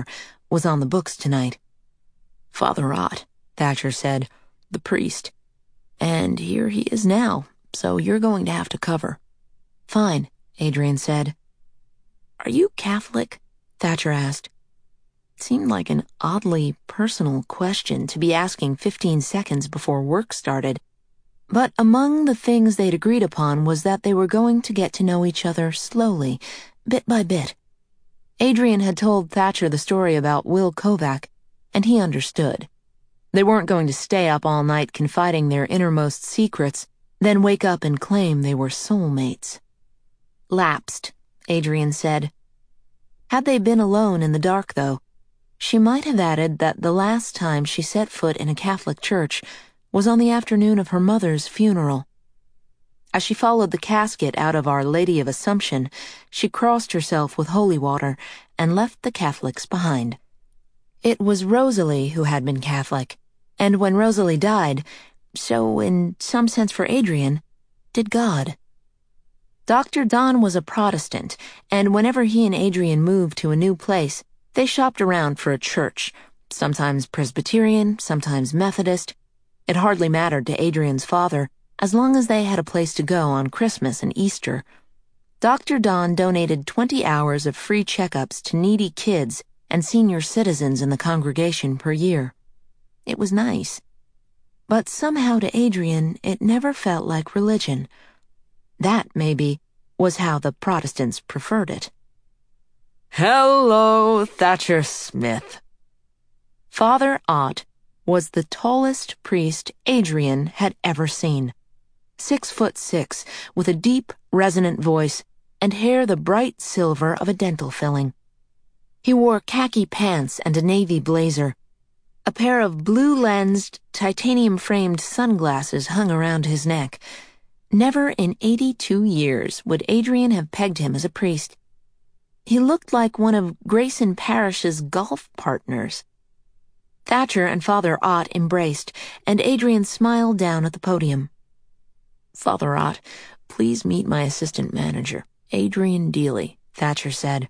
was on the books tonight. Father Ott, Thatcher said, the priest. And here he is now, so you're going to have to cover. Fine, Adrian said. Are you Catholic? Thatcher asked. It seemed like an oddly personal question to be asking fifteen seconds before work started. But among the things they'd agreed upon was that they were going to get to know each other slowly, bit by bit. Adrian had told Thatcher the story about Will Kovac, and he understood. They weren't going to stay up all night confiding their innermost secrets, then wake up and claim they were soulmates. Lapsed, Adrian said. Had they been alone in the dark, though, she might have added that the last time she set foot in a Catholic church was on the afternoon of her mother's funeral. As she followed the casket out of Our Lady of Assumption, she crossed herself with holy water and left the Catholics behind. It was Rosalie who had been Catholic, and when Rosalie died, so in some sense for Adrian, did God. Doctor Don was a Protestant, and whenever he and Adrian moved to a new place, they shopped around for a church, sometimes Presbyterian, sometimes Methodist. It hardly mattered to Adrian's father, as long as they had a place to go on Christmas and Easter. Doctor Don donated twenty hours of free checkups to needy kids and senior citizens in the congregation per year. It was nice. But somehow to Adrian, it never felt like religion. That, maybe, was how the Protestants preferred it. Hello, Thatcher Smith. Father Ott was the tallest priest Adrian had ever seen. Six foot six, with a deep, resonant voice and hair the bright silver of a dental filling. He wore khaki pants and a navy blazer. A pair of blue-lensed, titanium-framed sunglasses hung around his neck. Never in eighty-two years would Adrian have pegged him as a priest. He looked like one of Grayson Parrish's golf partners. Thatcher and Father Ott embraced, and Adrian smiled down at the podium. Father Ott, please meet my assistant manager, Adrian Dealey, Thatcher said.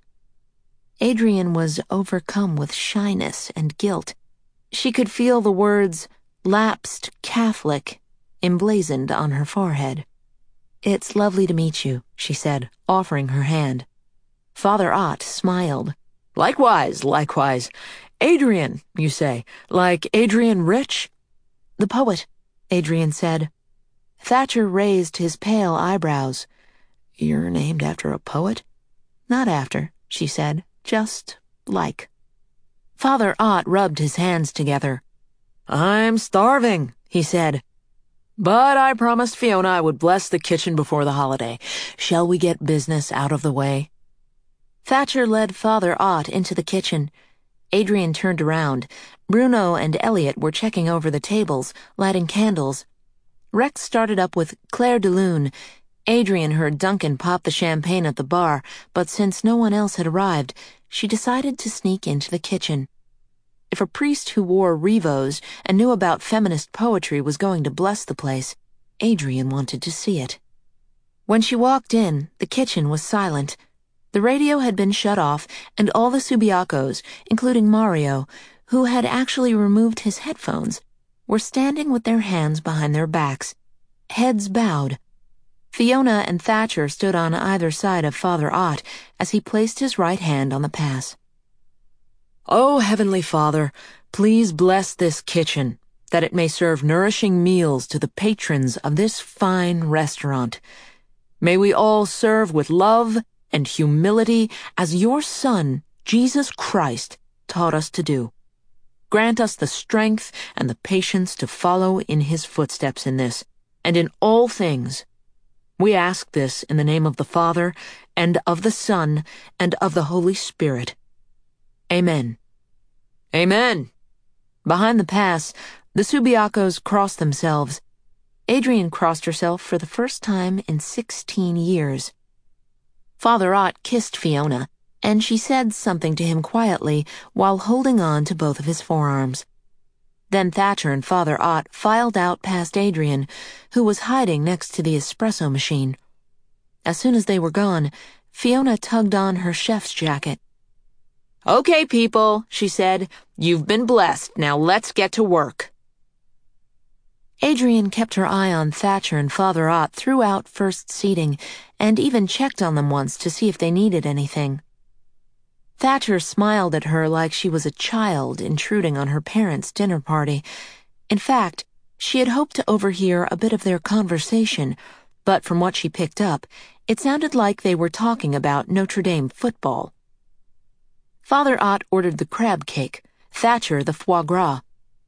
Adrian was overcome with shyness and guilt. She could feel the words, lapsed Catholic, emblazoned on her forehead. It's lovely to meet you, she said, offering her hand. Father Ott smiled. Likewise, likewise. Adrian, you say, like Adrian Rich? The poet, Adrian said. Thatcher raised his pale eyebrows. You're named after a poet? Not after, she said, just like. Father Ott rubbed his hands together. I'm starving, he said. But I promised Fiona I would bless the kitchen before the holiday. Shall we get business out of the way? Thatcher led Father Ott into the kitchen. Adrian turned around. Bruno and Elliot were checking over the tables, lighting candles. Rex started up with Claire de Lune. Adrian heard Duncan pop the champagne at the bar, but since no one else had arrived, she decided to sneak into the kitchen. If a priest who wore Revos and knew about feminist poetry was going to bless the place, Adrian wanted to see it. When she walked in, the kitchen was silent. The radio had been shut off, and all the Subiacos, including Mario, who had actually removed his headphones, were standing with their hands behind their backs, heads bowed. Fiona and Thatcher stood on either side of Father Ott as he placed his right hand on the pass. Oh, Heavenly Father, please bless this kitchen, that it may serve nourishing meals to the patrons of this fine restaurant. May we all serve with love and humility as your Son, Jesus Christ, taught us to do. Grant us the strength and the patience to follow in his footsteps in this, and in all things. We ask this in the name of the Father, and of the Son, and of the Holy Spirit. Amen. Amen. Behind the pass, the Subiacos crossed themselves. Adrian crossed herself for the first time in sixteen years. Father Ott kissed Fiona, and she said something to him quietly while holding on to both of his forearms. Then Thatcher and Father Ott filed out past Adrian, who was hiding next to the espresso machine. As soon as they were gone, Fiona tugged on her chef's jacket. "Okay, people," she said. "You've been blessed. Now let's get to work." Adrian kept her eye on Thatcher and Father Ott throughout first seating, and even checked on them once to see if they needed anything. Thatcher smiled at her like she was a child intruding on her parents' dinner party. In fact, she had hoped to overhear a bit of their conversation, but from what she picked up, it sounded like they were talking about Notre Dame football. Father Ott ordered the crab cake, Thatcher the foie gras.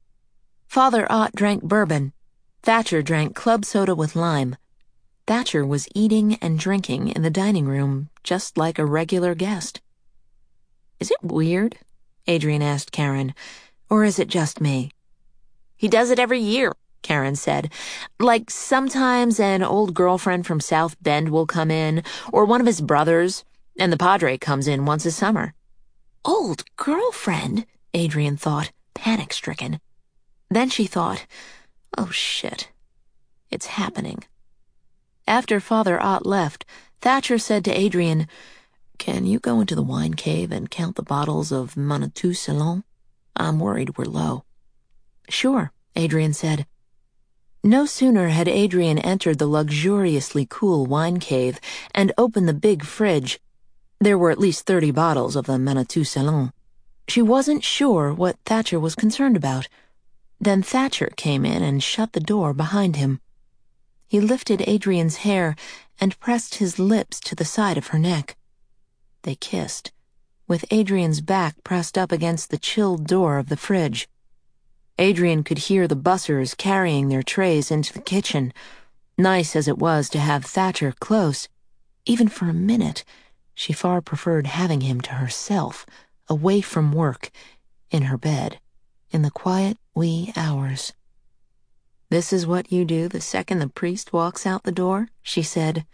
Father Ott drank bourbon. Thatcher drank club soda with lime. Thatcher was eating and drinking in the dining room just like a regular guest. "Is it weird?" Adrian asked Karen. "Or is it just me?" "He does it every year," Karen said. "Like sometimes an old girlfriend from South Bend will come in, or one of his brothers, and the padre comes in once a summer." Old girlfriend, Adrian thought, panic-stricken. Then she thought, oh shit, it's happening. After Father Ott left, Thatcher said to Adrian, "Can you go into the wine cave and count the bottles of Manitou Salon? I'm worried we're low." "Sure," Adrian said. No sooner had Adrian entered the luxuriously cool wine cave and opened the big fridge. There were at least thirty bottles of the Manitou Salon. She wasn't sure what Thatcher was concerned about. Then Thatcher came in and shut the door behind him. He lifted Adrian's hair and pressed his lips to the side of her neck. They kissed, with Adrian's back pressed up against the chilled door of the fridge. Adrian could hear the bussers carrying their trays into the kitchen. Nice as it was to have Thatcher close, even for a minute, she far preferred having him to herself, away from work, in her bed, in the quiet wee hours. "This is what you do the second the priest walks out the door?" she said.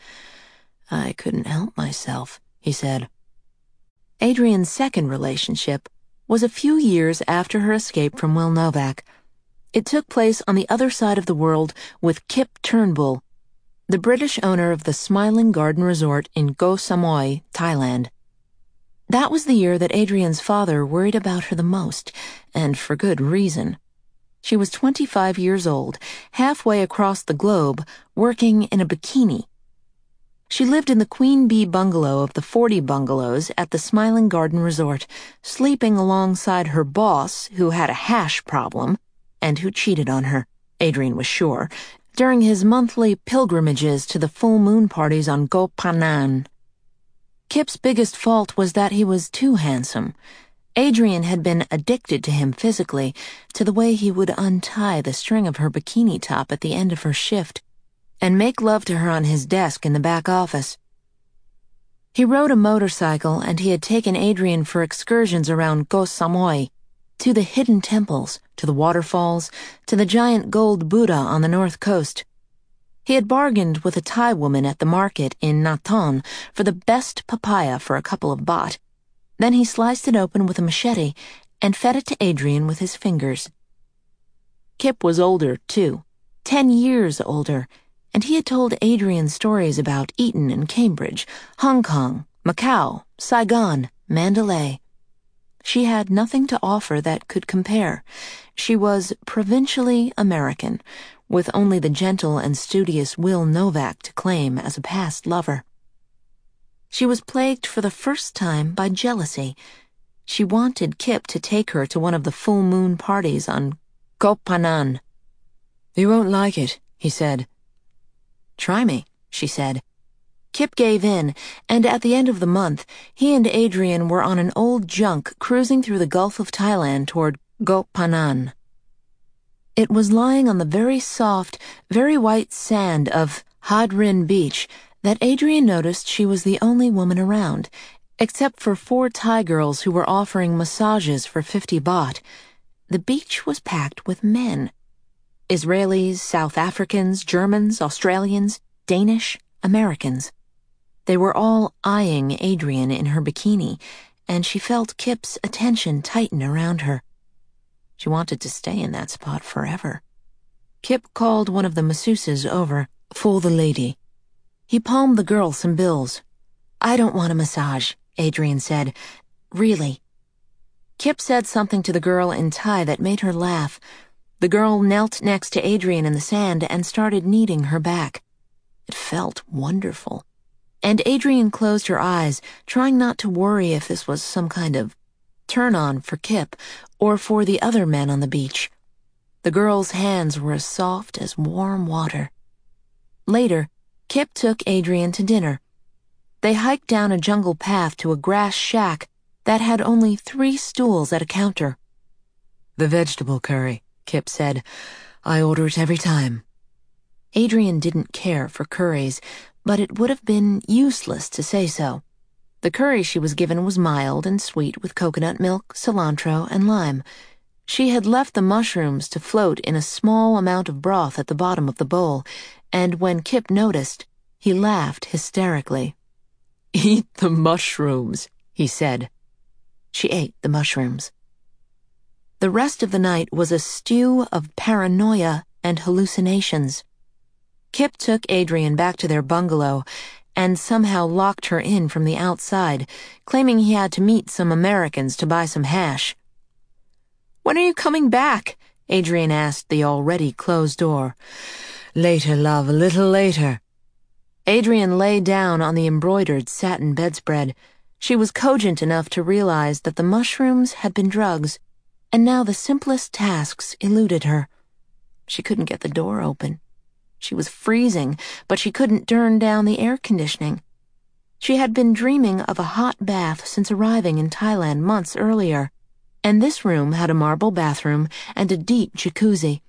"I couldn't help myself," he said. Adrian's second relationship was a few years after her escape from Will Novak. It took place on the other side of the world with Kip Turnbull, the British owner of the Smiling Garden Resort in Koh Samui, Thailand. That was the year that Adrian's father worried about her the most, and for good reason. She was twenty-five years old, halfway across the globe, working in a bikini. She lived in the Queen Bee bungalow of the forty bungalows at the Smiling Garden Resort, sleeping alongside her boss, who had a hash problem, and who cheated on her, Adrian was sure, during his monthly pilgrimages to the full moon parties on Koh Phangan. Kip's biggest fault was that he was too handsome. Adrian had been addicted to him physically, to the way he would untie the string of her bikini top at the end of her shift, and make love to her on his desk in the back office. He rode a motorcycle, and he had taken Adrian for excursions around Koh Samui, to the hidden temples, to the waterfalls, to the giant gold Buddha on the north coast. He had bargained with a Thai woman at the market in Nathon for the best papaya for a couple of baht. Then he sliced it open with a machete and fed it to Adrian with his fingers. Kip was older, too, ten years older, and he had told Adrian stories about Eton and Cambridge, Hong Kong, Macau, Saigon, Mandalay. She had nothing to offer that could compare. She was provincially American, with only the gentle and studious Will Novak to claim as a past lover. She was plagued for the first time by jealousy. She wanted Kip to take her to one of the full moon parties on Koh Phangan. "You won't like it," he said. "Try me," she said. Kip gave in, and at the end of the month, he and Adrian were on an old junk cruising through the Gulf of Thailand toward Koh Phangan. It was lying on the very soft, very white sand of Hadrin Beach that Adrian noticed she was the only woman around, except for four Thai girls who were offering massages for fifty baht. The beach was packed with men. Israelis, South Africans, Germans, Australians, Danish, Americans. They were all eyeing Adrian in her bikini, and she felt Kip's attention tighten around her. She wanted to stay in that spot forever. Kip called one of the masseuses over, "For the lady." He palmed the girl some bills. "I don't want a massage," Adrian said. "Really." Kip said something to the girl in Thai that made her laugh. The girl knelt next to Adrian in the sand and started kneading her back. It felt wonderful. And Adrian closed her eyes, trying not to worry if this was some kind of turn-on for Kip or for the other men on the beach. The girl's hands were as soft as warm water. Later, Kip took Adrian to dinner. They hiked down a jungle path to a grass shack that had only three stools at a counter. "The vegetable curry," Kip said. "I order it every time." Adrian didn't care for curries, but it would have been useless to say so. The curry she was given was mild and sweet with coconut milk, cilantro, and lime. She had left the mushrooms to float in a small amount of broth at the bottom of the bowl, and when Kip noticed, he laughed hysterically. "Eat the mushrooms," he said. She ate the mushrooms. The rest of the night was a stew of paranoia and hallucinations. Kip took Adrian back to their bungalow and somehow locked her in from the outside, claiming he had to meet some Americans to buy some hash. "When are you coming back?" Adrian asked the already closed door. "Later, love, a little later." Adrian lay down on the embroidered satin bedspread. She was cogent enough to realize that the mushrooms had been drugs, and now the simplest tasks eluded her. She couldn't get the door open. She was freezing, but she couldn't turn down the air conditioning. She had been dreaming of a hot bath since arriving in Thailand months earlier, and this room had a marble bathroom and a deep jacuzzi.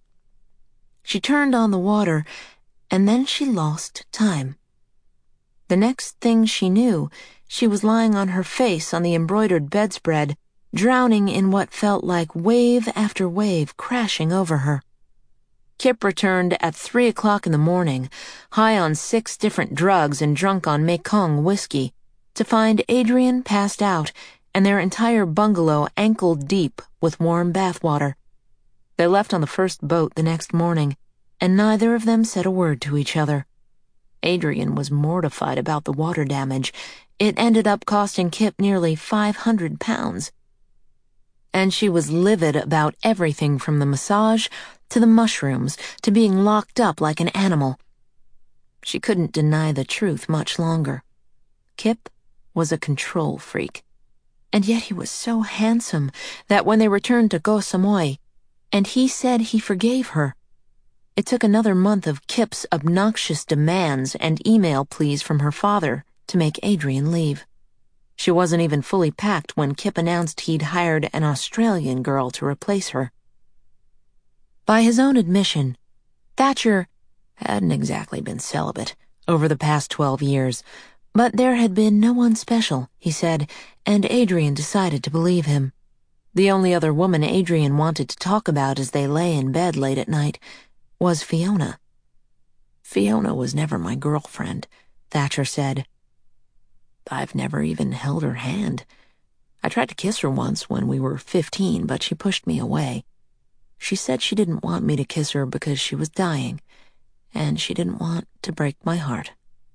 She turned on the water, and then she lost time. The next thing she knew, she was lying on her face on the embroidered bedspread, drowning in what felt like wave after wave crashing over her. Kip returned at three o'clock in the morning, high on six different drugs and drunk on Mekong whiskey, to find Adrian passed out and their entire bungalow ankle-deep with warm bathwater. They left on the first boat the next morning, and neither of them said a word to each other. Adrian was mortified about the water damage. It ended up costing Kip nearly five hundred pounds. And she was livid about everything from the massage to the mushrooms to being locked up like an animal. She couldn't deny the truth much longer. Kip was a control freak. And yet he was so handsome that when they returned to Koh Samui, and he said he forgave her, it took another month of Kip's obnoxious demands and email pleas from her father to make Adrian leave. She wasn't even fully packed when Kip announced he'd hired an Australian girl to replace her. By his own admission, Thatcher hadn't exactly been celibate over the past twelve years, but there had been no one special, he said, and Adrian decided to believe him. The only other woman Adrian wanted to talk about as they lay in bed late at night was Fiona. "Fiona was never my girlfriend," Thatcher said. "I've never even held her hand. I tried to kiss her once when we were fifteen, but she pushed me away. She said she didn't want me to kiss her because she was dying, and she didn't want to break my heart."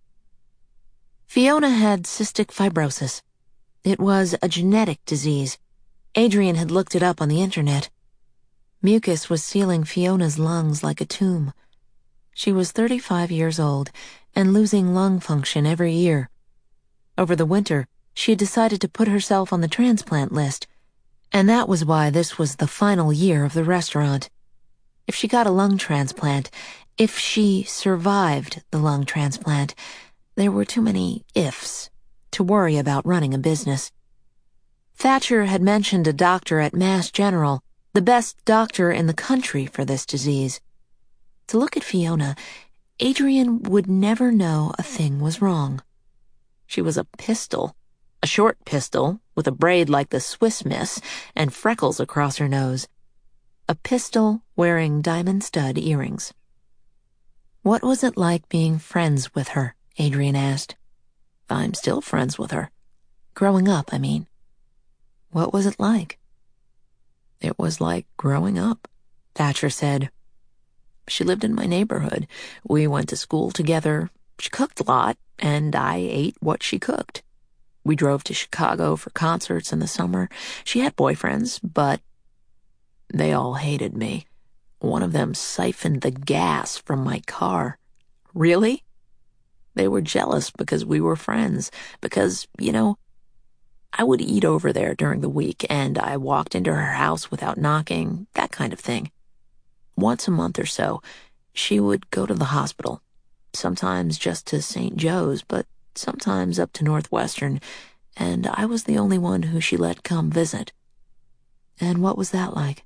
Fiona had cystic fibrosis. It was a genetic disease. Adrian had looked it up on the internet. Mucus was sealing Fiona's lungs like a tomb. She was thirty-five years old and losing lung function every year. Over the winter, she had decided to put herself on the transplant list, and that was why this was the final year of the restaurant. If she got a lung transplant, if she survived the lung transplant, there were too many ifs to worry about running a business. Thatcher had mentioned a doctor at Mass General, the best doctor in the country for this disease. To look at Fiona, Adrian would never know a thing was wrong. She was a pistol, a short pistol with a braid like the Swiss Miss and freckles across her nose. A pistol wearing diamond stud earrings. What was it like being friends with her? Adrian asked. I'm still friends with her. Growing up, I mean. What was it like? It was like growing up, Thatcher said. She lived in my neighborhood. We went to school together. She cooked a lot, and I ate what she cooked. We drove to Chicago for concerts in the summer. She had boyfriends, but they all hated me. One of them siphoned the gas from my car. Really? They were jealous because we were friends, because, you know, I would eat over there during the week, and I walked into her house without knocking, that kind of thing. Once a month or so, she would go to the hospital, sometimes just to Saint Joe's, but sometimes up to Northwestern, and I was the only one who she let come visit. And what was that like?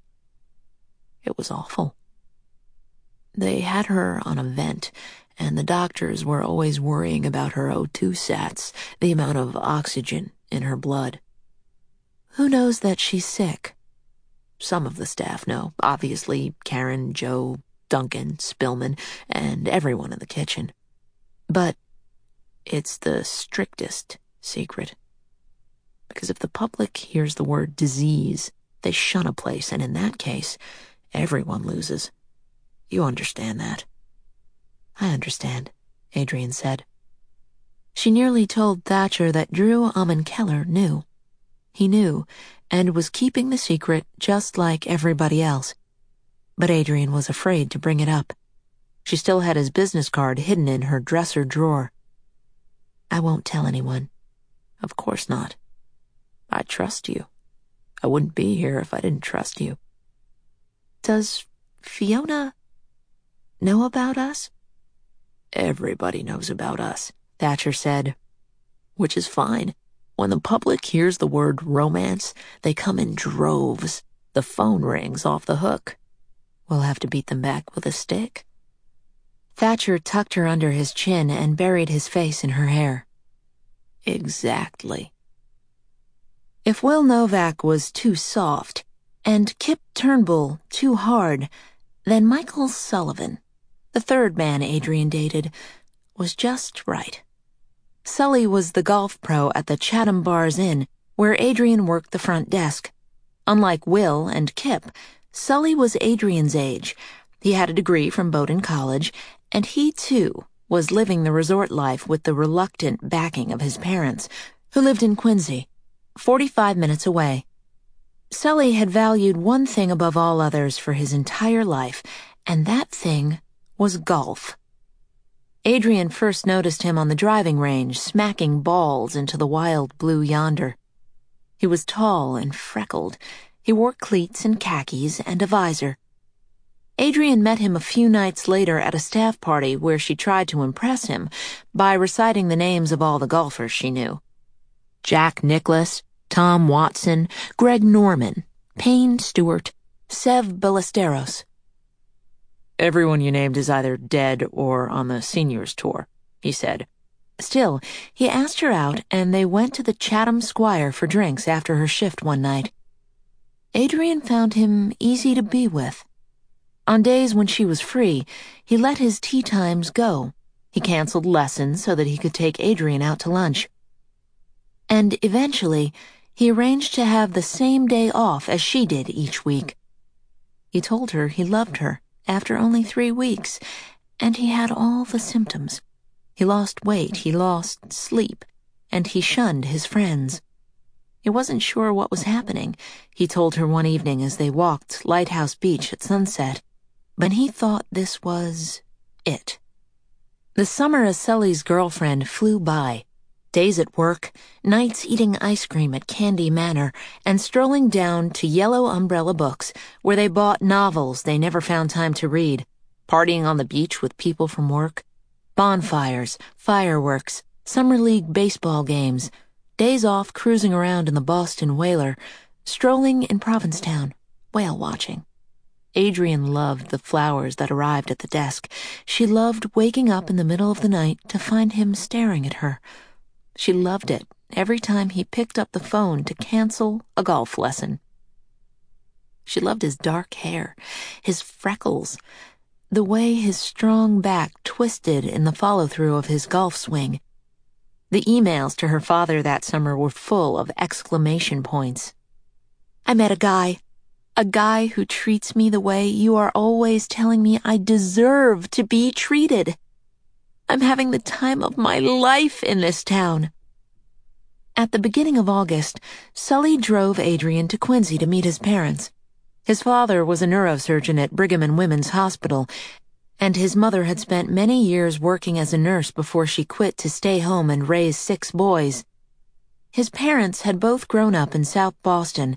It was awful. They had her on a vent, and the doctors were always worrying about her O two sats, the amount of oxygen in her blood. Who knows that she's sick? Some of the staff know, obviously Karen, Joe, Duncan, Spillman, and everyone in the kitchen. But it's the strictest secret. Because if the public hears the word disease, they shun a place, and in that case, everyone loses. You understand that. I understand, Adrian said. She nearly told Thatcher that Drew Amon-Keller knew. He knew, and was keeping the secret just like everybody else. But Adrian was afraid to bring it up. She still had his business card hidden in her dresser drawer. I won't tell anyone. Of course not. I trust you. I wouldn't be here if I didn't trust you. Does Fiona know about us? Everybody knows about us, Thatcher said. Which is fine. When the public hears the word romance, they come in droves. The phone rings off the hook. We'll have to beat them back with a stick. Thatcher tucked her under his chin and buried his face in her hair. Exactly. If Will Novak was too soft, and Kip Turnbull too hard, then Michael Sullivan, the third man Adrian dated, was just right. Sully was the golf pro at the Chatham Bars Inn, where Adrian worked the front desk. Unlike Will and Kip, Sully was Adrian's age. He had a degree from Bowdoin College, and he, too, was living the resort life with the reluctant backing of his parents, who lived in Quincy, forty-five minutes away. Sully had valued one thing above all others for his entire life, and that thing was golf. Adrian first noticed him on the driving range, smacking balls into the wild blue yonder. He was tall and freckled. He wore cleats and khakis and a visor. Adrian met him a few nights later at a staff party where she tried to impress him by reciting the names of all the golfers she knew. Jack Nicklaus, Tom Watson, Greg Norman, Payne Stewart, Sev Ballesteros. Everyone you named is either dead or on the seniors tour, he said. Still, he asked her out, and they went to the Chatham Squire for drinks after her shift one night. Adrian found him easy to be with. On days when she was free, he let his tea times go. He canceled lessons so that he could take Adrian out to lunch. And eventually, he arranged to have the same day off as she did each week. He told her he loved her after only three weeks, and he had all the symptoms. He lost weight, he lost sleep, and he shunned his friends. He wasn't sure what was happening, he told her one evening as they walked Lighthouse Beach at sunset, but he thought this was it. The summer as Sully's girlfriend flew by. Days at work, nights eating ice cream at Candy Manor, and strolling down to Yellow Umbrella Books, where they bought novels they never found time to read, partying on the beach with people from work, bonfires, fireworks, summer league baseball games, days off cruising around in the Boston Whaler, strolling in Provincetown, whale watching. Adrian loved the flowers that arrived at the desk. She loved waking up in the middle of the night to find him staring at her. She loved it every time he picked up the phone to cancel a golf lesson. She loved his dark hair, his freckles, the way his strong back twisted in the follow-through of his golf swing. The emails to her father that summer were full of exclamation points. I met a guy. A guy who treats me the way you are always telling me I deserve to be treated. I'm having the time of my life in this town. At the beginning of August, Sully drove Adrian to Quincy to meet his parents. His father was a neurosurgeon at Brigham and Women's Hospital, and his mother had spent many years working as a nurse before she quit to stay home and raise six boys. His parents had both grown up in South Boston,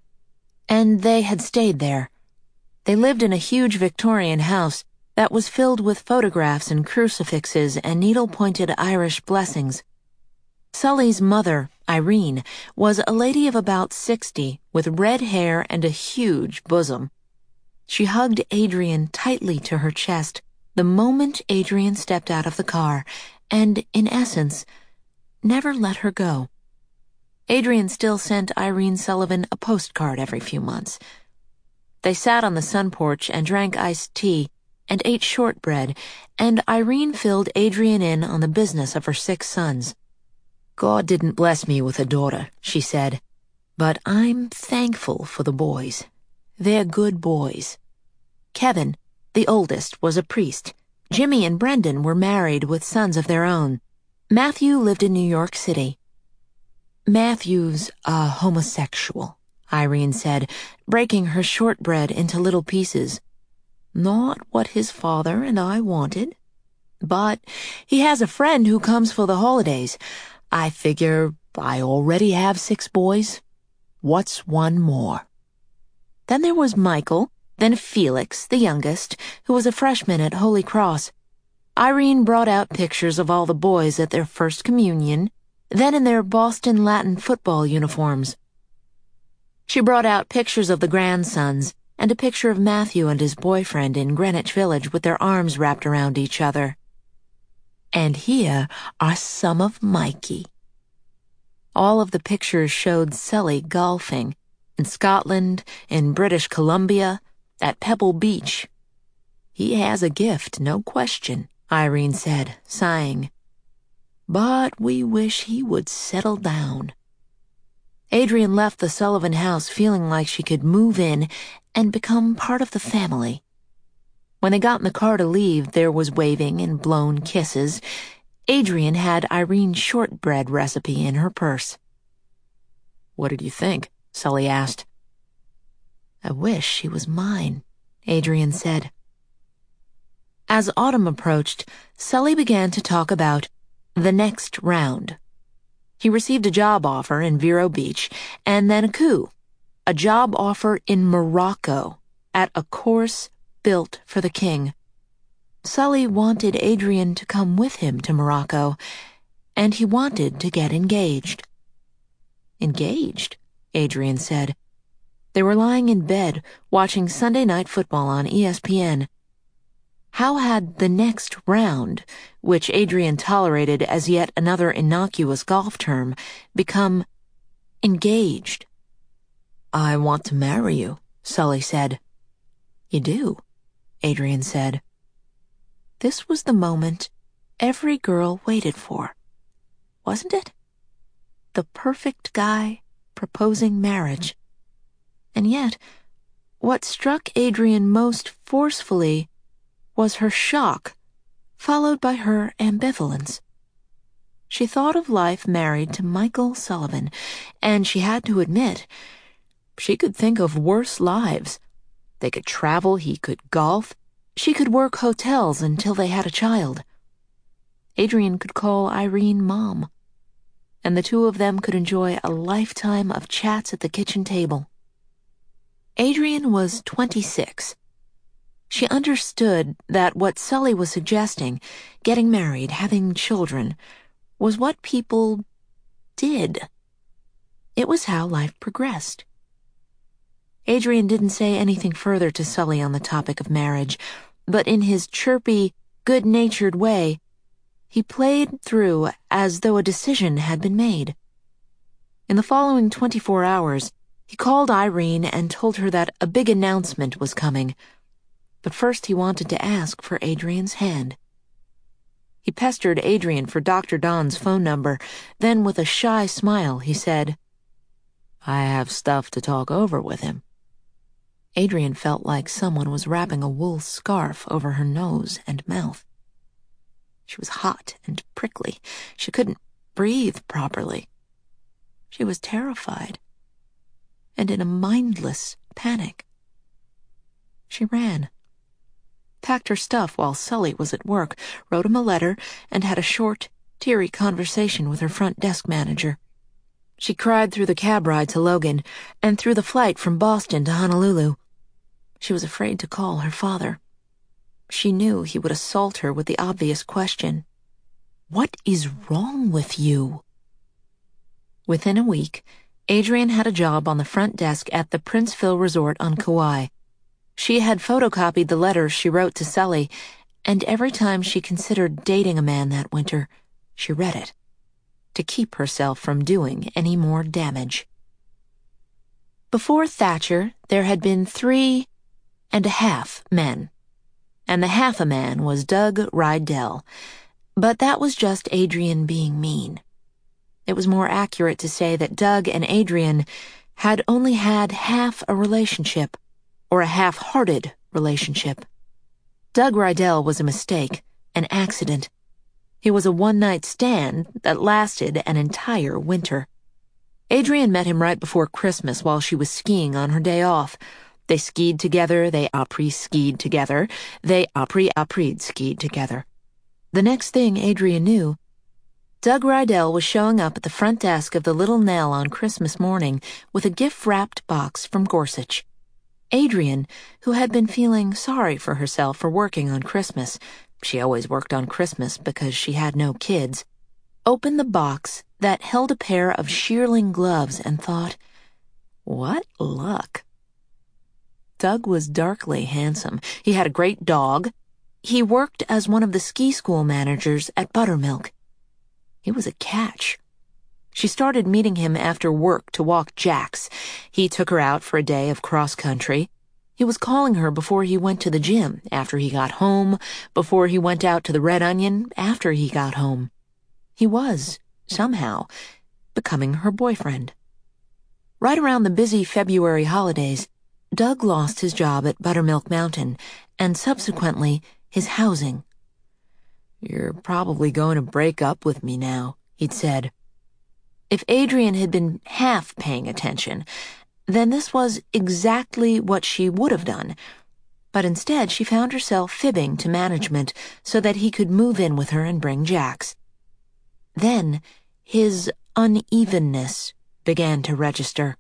and they had stayed there. They lived in a huge Victorian house that was filled with photographs and crucifixes and needle-pointed Irish blessings. Sully's mother, Irene, was a lady of about sixty with red hair and a huge bosom. She hugged Adrian tightly to her chest the moment Adrian stepped out of the car and, in essence, never let her go. Adrian still sent Irene Sullivan a postcard every few months. They sat on the sun porch and drank iced tea and ate shortbread, and Irene filled Adrian in on the business of her six sons. "God didn't bless me with a daughter," she said, "but I'm thankful for the boys. They're good boys." Kevin, the oldest, was a priest. Jimmy and Brendan were married with sons of their own. Matthew lived in New York City. "Matthew's a homosexual," Irene said, breaking her shortbread into little pieces. "Not what his father and I wanted. But he has a friend who comes for the holidays. I figure I already have six boys. What's one more?" Then there was Michael, then Felix, the youngest, who was a freshman at Holy Cross. Irene brought out pictures of all the boys at their first communion, then in their Boston Latin football uniforms. She brought out pictures of the grandsons and a picture of Matthew and his boyfriend in Greenwich Village with their arms wrapped around each other. "And here are some of Mikey." All of the pictures showed Sully golfing, in Scotland, in British Columbia, at Pebble Beach. "He has a gift, no question," Irene said, sighing. "But we wish he would settle down." Adrian left the Sullivan house feeling like she could move in and become part of the family. When they got in the car to leave, there was waving and blown kisses. Adrian had Irene's shortbread recipe in her purse. "What did you think?" Sully asked. "I wish she was mine," Adrian said. As autumn approached, Sully began to talk about the next round. He received a job offer in Vero Beach, and then a coup, a job offer in Morocco at a course built for the king. Sully wanted Adrian to come with him to Morocco, and he wanted to get engaged. "Engaged?" Adrian said. They were lying in bed, watching Sunday Night Football on E S P N. How had the next round, which Adrian tolerated as yet another innocuous golf term, become engaged? "I want to marry you," Sully said. "You do?" Adrian said. This was the moment every girl waited for, wasn't it? The perfect guy proposing marriage. And yet, what struck Adrian most forcefully was her shock, followed by her ambivalence. She thought of life married to Michael Sullivan, and she had to admit, she could think of worse lives. They could travel, he could golf, she could work hotels until they had a child. Adrian could call Irene Mom, and the two of them could enjoy a lifetime of chats at the kitchen table. Adrian was twenty-six. She understood that what Sully was suggesting, getting married, having children, was what people did. It was how life progressed. Adrian didn't say anything further to Sully on the topic of marriage, but in his chirpy, good-natured way, he played through as though a decision had been made. In the following twenty-four hours, he called Irene and told her that a big announcement was coming, but first he wanted to ask for Adrian's hand. He pestered Adrian for Doctor Don's phone number, then with a shy smile he said, "I have stuff to talk over with him." Adrian felt like someone was wrapping a wool scarf over her nose and mouth. She was hot and prickly. She couldn't breathe properly. She was terrified and in a mindless panic. She ran, packed her stuff while Sully was at work, wrote him a letter, and had a short, teary conversation with her front desk manager. She cried through the cab ride to Logan and through the flight from Boston to Honolulu. She was afraid to call her father. She knew he would assault her with the obvious question, "What is wrong with you?" Within a week, Adrian had a job on the front desk at the Princeville Resort on Kauai. She had photocopied the letters she wrote to Sully, and every time she considered dating a man that winter, she read it, to keep herself from doing any more damage. Before Thatcher, there had been three and a half men, and the half a man was Doug Rydell, but that was just Adrian being mean. It was more accurate to say that Doug and Adrian had only had half a relationship, or a half-hearted relationship. Doug Rydell was a mistake, an accident. He was a one-night stand that lasted an entire winter. Adrian met him right before Christmas while she was skiing on her day off. They skied together, they après-skied together, they après-apres skied together. The next thing Adrian knew, Doug Rydell was showing up at the front desk of the Little Nell on Christmas morning with a gift-wrapped box from Gorsuch. Adrian, who had been feeling sorry for herself for working on Christmas, she always worked on Christmas because she had no kids, opened the box that held a pair of shearling gloves and thought, "What luck." Doug was darkly handsome. He had a great dog. He worked as one of the ski school managers at Buttermilk. He was a catch. She started meeting him after work to walk Jax. He took her out for a day of cross-country. He was calling her before he went to the gym, after he got home, before he went out to the Red Onion, after he got home. He was, somehow, becoming her boyfriend. Right around the busy February holidays, Doug lost his job at Buttermilk Mountain, and subsequently his housing. "You're probably going to break up with me now," he'd said. If Adrian had been half paying attention, then this was exactly what she would have done. But instead, she found herself fibbing to management so that he could move in with her and bring Jax. Then, his unevenness began to register.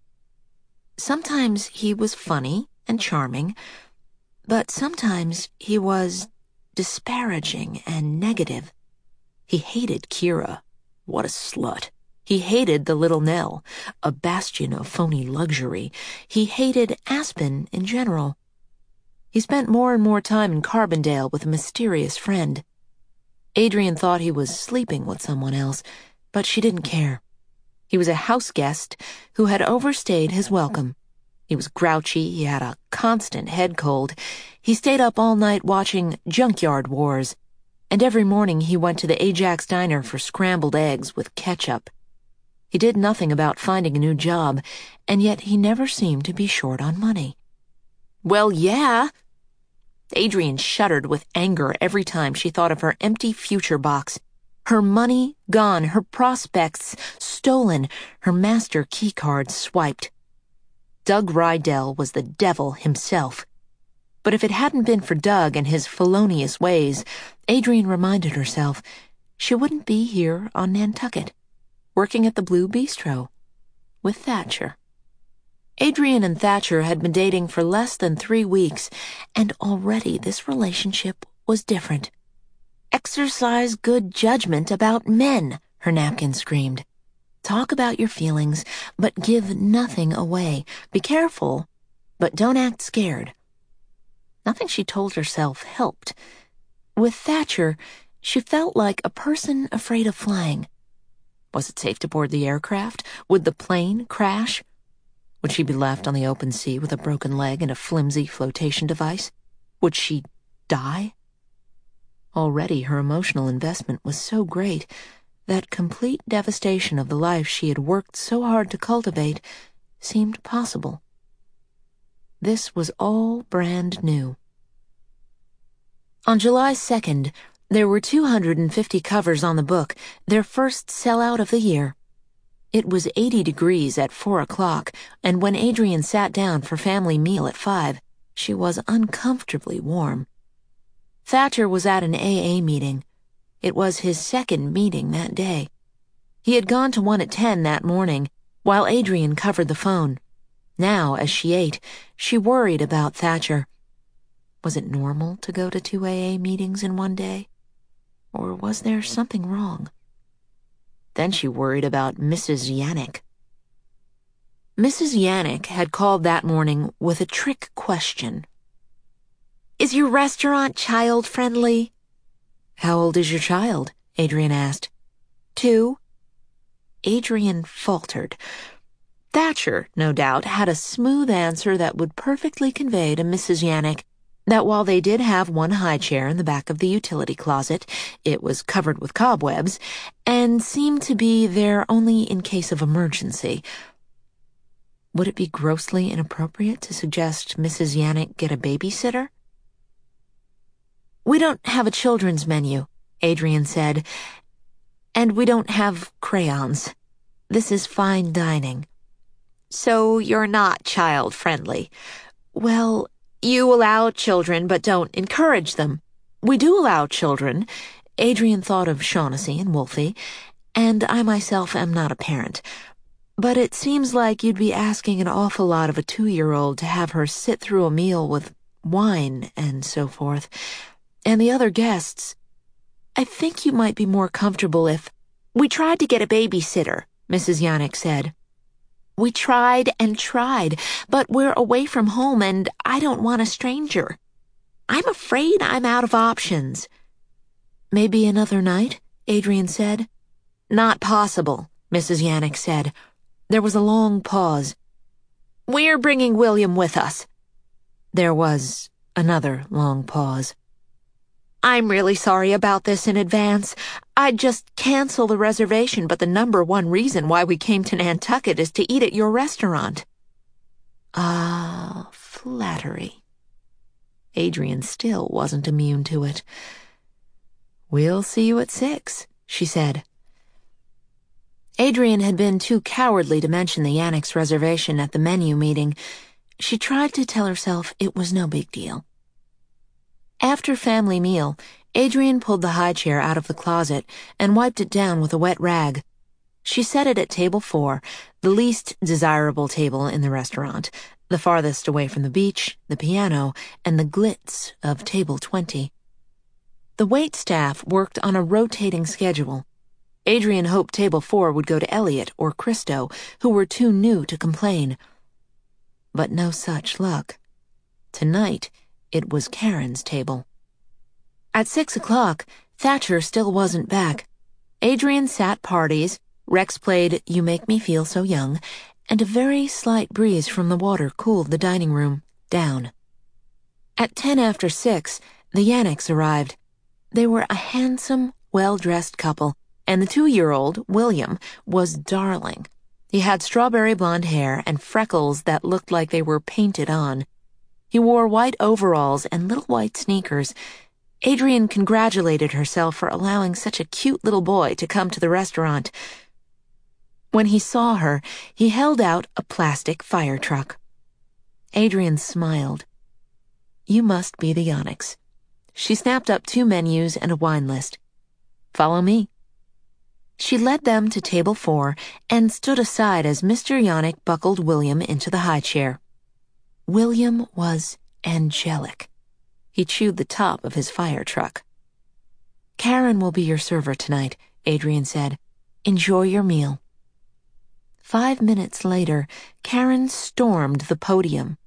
Sometimes he was funny and charming, but sometimes he was disparaging and negative. He hated Kira. What a slut. He hated the Little Nell, a bastion of phony luxury. He hated Aspen in general. He spent more and more time in Carbondale with a mysterious friend. Adrian thought he was sleeping with someone else, but she didn't care. He was a house guest who had overstayed his welcome. He was grouchy, he had a constant head cold. He stayed up all night watching Junkyard Wars, and every morning he went to the Ajax Diner for scrambled eggs with ketchup. He did nothing about finding a new job, and yet he never seemed to be short on money. Well, yeah. Adrian shuddered with anger every time she thought of her empty future box. Her money gone, her prospects stolen, her master keycard swiped. Doug Rydell was the devil himself. But if it hadn't been for Doug and his felonious ways, Adrian reminded herself, she wouldn't be here on Nantucket, working at the Blue Bistro, with Thatcher. Adrian and Thatcher had been dating for less than three weeks, and already this relationship was different. "Exercise good judgment about men," her napkin screamed. "Talk about your feelings, but give nothing away. Be careful, but don't act scared." Nothing she told herself helped. With Thatcher, she felt like a person afraid of flying. Was it safe to board the aircraft? Would the plane crash? Would she be left on the open sea with a broken leg and a flimsy flotation device? Would she die? Already her emotional investment was so great that complete devastation of the life she had worked so hard to cultivate seemed possible. This was all brand new. On July second, there were two hundred fifty covers on the book, their first sellout of the year. It was eighty degrees at four o'clock, and when Adrian sat down for family meal at five, she was uncomfortably warm. Thatcher was at an A A meeting. It was his second meeting that day. He had gone to one at ten that morning, while Adrian covered the phone. Now, as she ate, she worried about Thatcher. Was it normal to go to two A A meetings in one day? Or was there something wrong? Then she worried about Missus Yannick. Missus Yannick had called that morning with a trick question. Is your restaurant child-friendly? How old is your child? Adrian asked. Two. Adrian faltered. Thatcher, no doubt, had a smooth answer that would perfectly convey to Missus Yannick that while they did have one high chair in the back of the utility closet, it was covered with cobwebs, and seemed to be there only in case of emergency. Would it be grossly inappropriate to suggest Missus Yannick get a babysitter? We don't have a children's menu, Adrian said, and we don't have crayons. This is fine dining. So you're not child-friendly. Well, you allow children but don't encourage them. We do allow children. Adrian thought of Shaughnessy and Wolfie, and I myself am not a parent. But it seems like you'd be asking an awful lot of a two-year-old to have her sit through a meal with wine and so forth. And the other guests, I think you might be more comfortable if... We tried to get a babysitter, Missus Yannick said. We tried and tried, but we're away from home and I don't want a stranger. I'm afraid I'm out of options. Maybe another night, Adrian said. Not possible, Missus Yannick said. There was a long pause. We're bringing William with us. There was another long pause. I'm really sorry about this in advance. I'd just cancel the reservation, but the number one reason why we came to Nantucket is to eat at your restaurant. Ah, flattery. Adrian still wasn't immune to it. We'll see you at six, she said. Adrian had been too cowardly to mention the Yannick's reservation at the menu meeting. She tried to tell herself it was no big deal. After family meal, Adrian pulled the high chair out of the closet and wiped it down with a wet rag. She set it at table four, the least desirable table in the restaurant, the farthest away from the beach, the piano, and the glitz of table twenty. The wait staff worked on a rotating schedule. Adrian hoped table four would go to Elliot or Christo, who were too new to complain. But no such luck. Tonight, it was Karen's table. At six o'clock, Thatcher still wasn't back. Adrian sat parties, Rex played You Make Me Feel So Young, and a very slight breeze from the water cooled the dining room down. At ten after six, the Yannicks arrived. They were a handsome, well-dressed couple, and the two-year-old, William, was darling. He had strawberry blonde hair and freckles that looked like they were painted on. He wore white overalls and little white sneakers. Adrian congratulated herself for allowing such a cute little boy to come to the restaurant. When he saw her, he held out a plastic fire truck. Adrian smiled. You must be the Yannicks. She snapped up two menus and a wine list. Follow me. She led them to table four and stood aside as Mister Yannick buckled William into the high chair. William was angelic. He chewed the top of his fire truck. Karen will be your server tonight, Adrian said. Enjoy your meal. Five minutes later, Karen stormed the podium.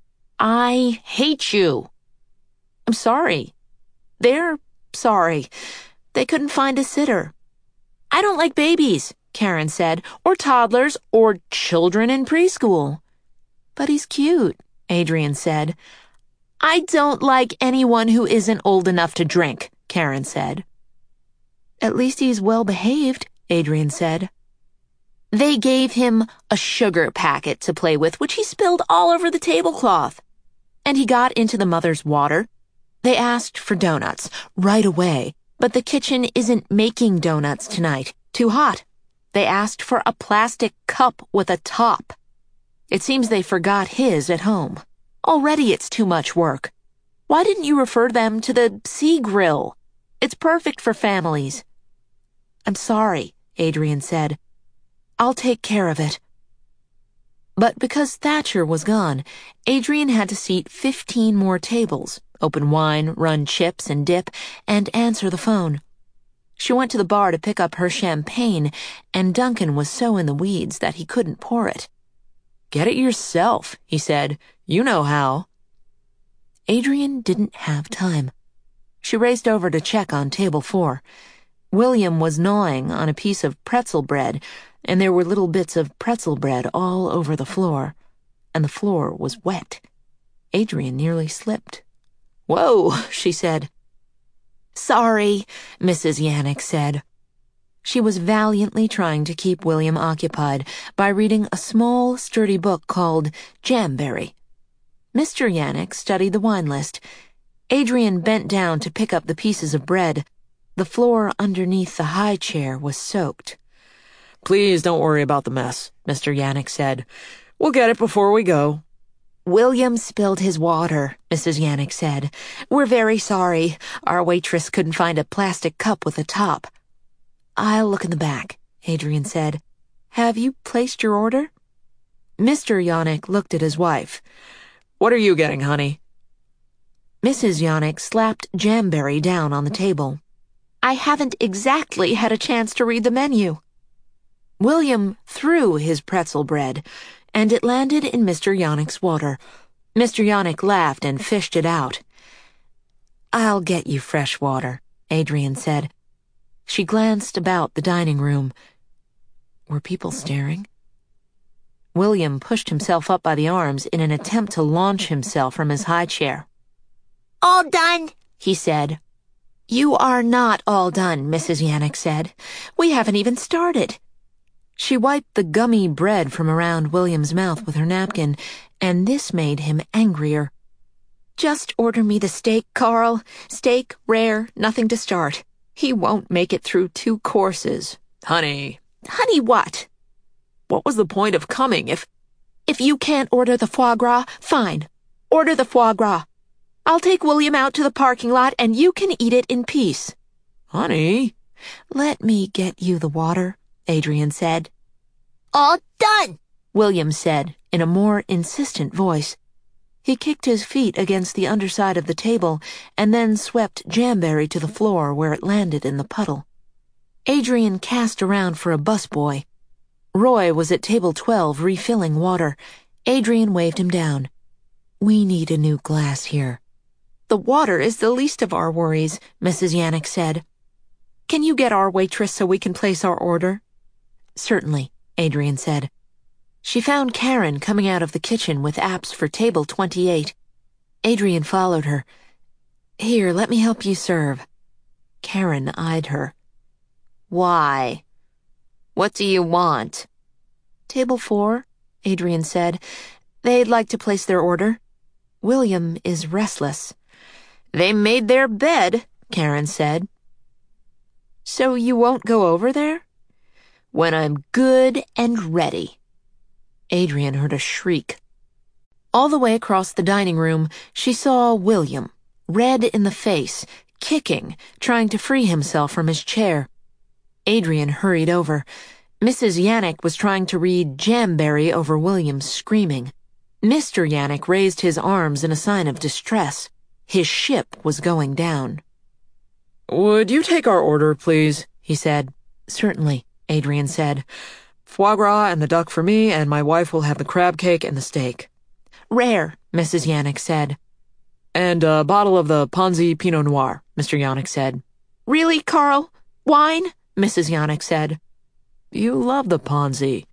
I hate you. I'm sorry. They're sorry. They couldn't find a sitter. I don't like babies, Karen said, or toddlers, or children in preschool. But he's cute, Adrian said. I don't like anyone who isn't old enough to drink, Karen said. At least he's well behaved, Adrian said. They gave him a sugar packet to play with, which he spilled all over the tablecloth. And he got into the mother's water. They asked for donuts right away, but the kitchen isn't making donuts tonight. Too hot. They asked for a plastic cup with a top. It seems they forgot his at home. Already it's too much work. Why didn't you refer them to the Sea Grill? It's perfect for families. I'm sorry, Adrian said. I'll take care of it. But because Thatcher was gone, Adrian had to seat fifteen more tables, open wine, run chips and dip, and answer the phone. She went to the bar to pick up her champagne, and Duncan was so in the weeds that he couldn't pour it. Get it yourself, he said. You know how. Adrian didn't have time. She raced over to check on table four. William was gnawing on a piece of pretzel bread, and there were little bits of pretzel bread all over the floor, and the floor was wet. Adrian nearly slipped. Whoa, she said. Sorry, Missus Yannick said. She was valiantly trying to keep William occupied by reading a small, sturdy book called Jamberry. Mister Yannick studied the wine list. Adrian bent down to pick up the pieces of bread. The floor underneath the high chair was soaked. Please don't worry about the mess, Mister Yannick said. We'll get it before we go. William spilled his water, Missus Yannick said. We're very sorry. Our waitress couldn't find a plastic cup with a top. I'll look in the back, Adrian said. Have you placed your order? Mister Yannick looked at his wife. What are you getting, honey? Missus Yannick slapped Jamberry down on the table. I haven't exactly had a chance to read the menu. William threw his pretzel bread, and it landed in Mister Yannick's water. Mister Yannick laughed and fished it out. I'll get you fresh water, Adrian said. She glanced about the dining room. Were people staring? William pushed himself up by the arms in an attempt to launch himself from his high chair. All done, he said. You are not all done, Missus Yannick said. We haven't even started. She wiped the gummy bread from around William's mouth with her napkin, and this made him angrier. Just order me the steak, Carl. Steak, rare, nothing to start. He won't make it through two courses. Honey. Honey what? What was the point of coming if... If you can't order the foie gras, fine. Order the foie gras. I'll take William out to the parking lot and you can eat it in peace. Honey. Let me get you the water, Adrian said. All done, William said in a more insistent voice. He kicked his feet against the underside of the table and then swept Jamberry to the floor where it landed in the puddle. Adrian cast around for a busboy. Roy was at table twelve refilling water. Adrian waved him down. We need a new glass here. The water is the least of our worries, Missus Yannick said. Can you get our waitress so we can place our order? Certainly, Adrian said. She found Karen coming out of the kitchen with apps for table twenty-eight. Adrian followed her. Here, let me help you serve. Karen eyed her. Why? What do you want? Table four, Adrian said. They'd like to place their order. William is restless. They made their bed, Karen said. So you won't go over there? When I'm good and ready. Adrian heard a shriek. All the way across the dining room, she saw William, red in the face, kicking, trying to free himself from his chair. Adrian hurried over. Missus Yannick was trying to read Jamberry over William's screaming. Mister Yannick raised his arms in a sign of distress. His ship was going down. Would you take our order, please? He said. Certainly, Adrian said. Foie gras and the duck for me, and my wife will have the crab cake and the steak. Rare, Missus Yannick said. And a bottle of the Ponzi Pinot Noir, Mister Yannick said. Really, Carl? Wine? Missus Yannick said. You love the Ponzi,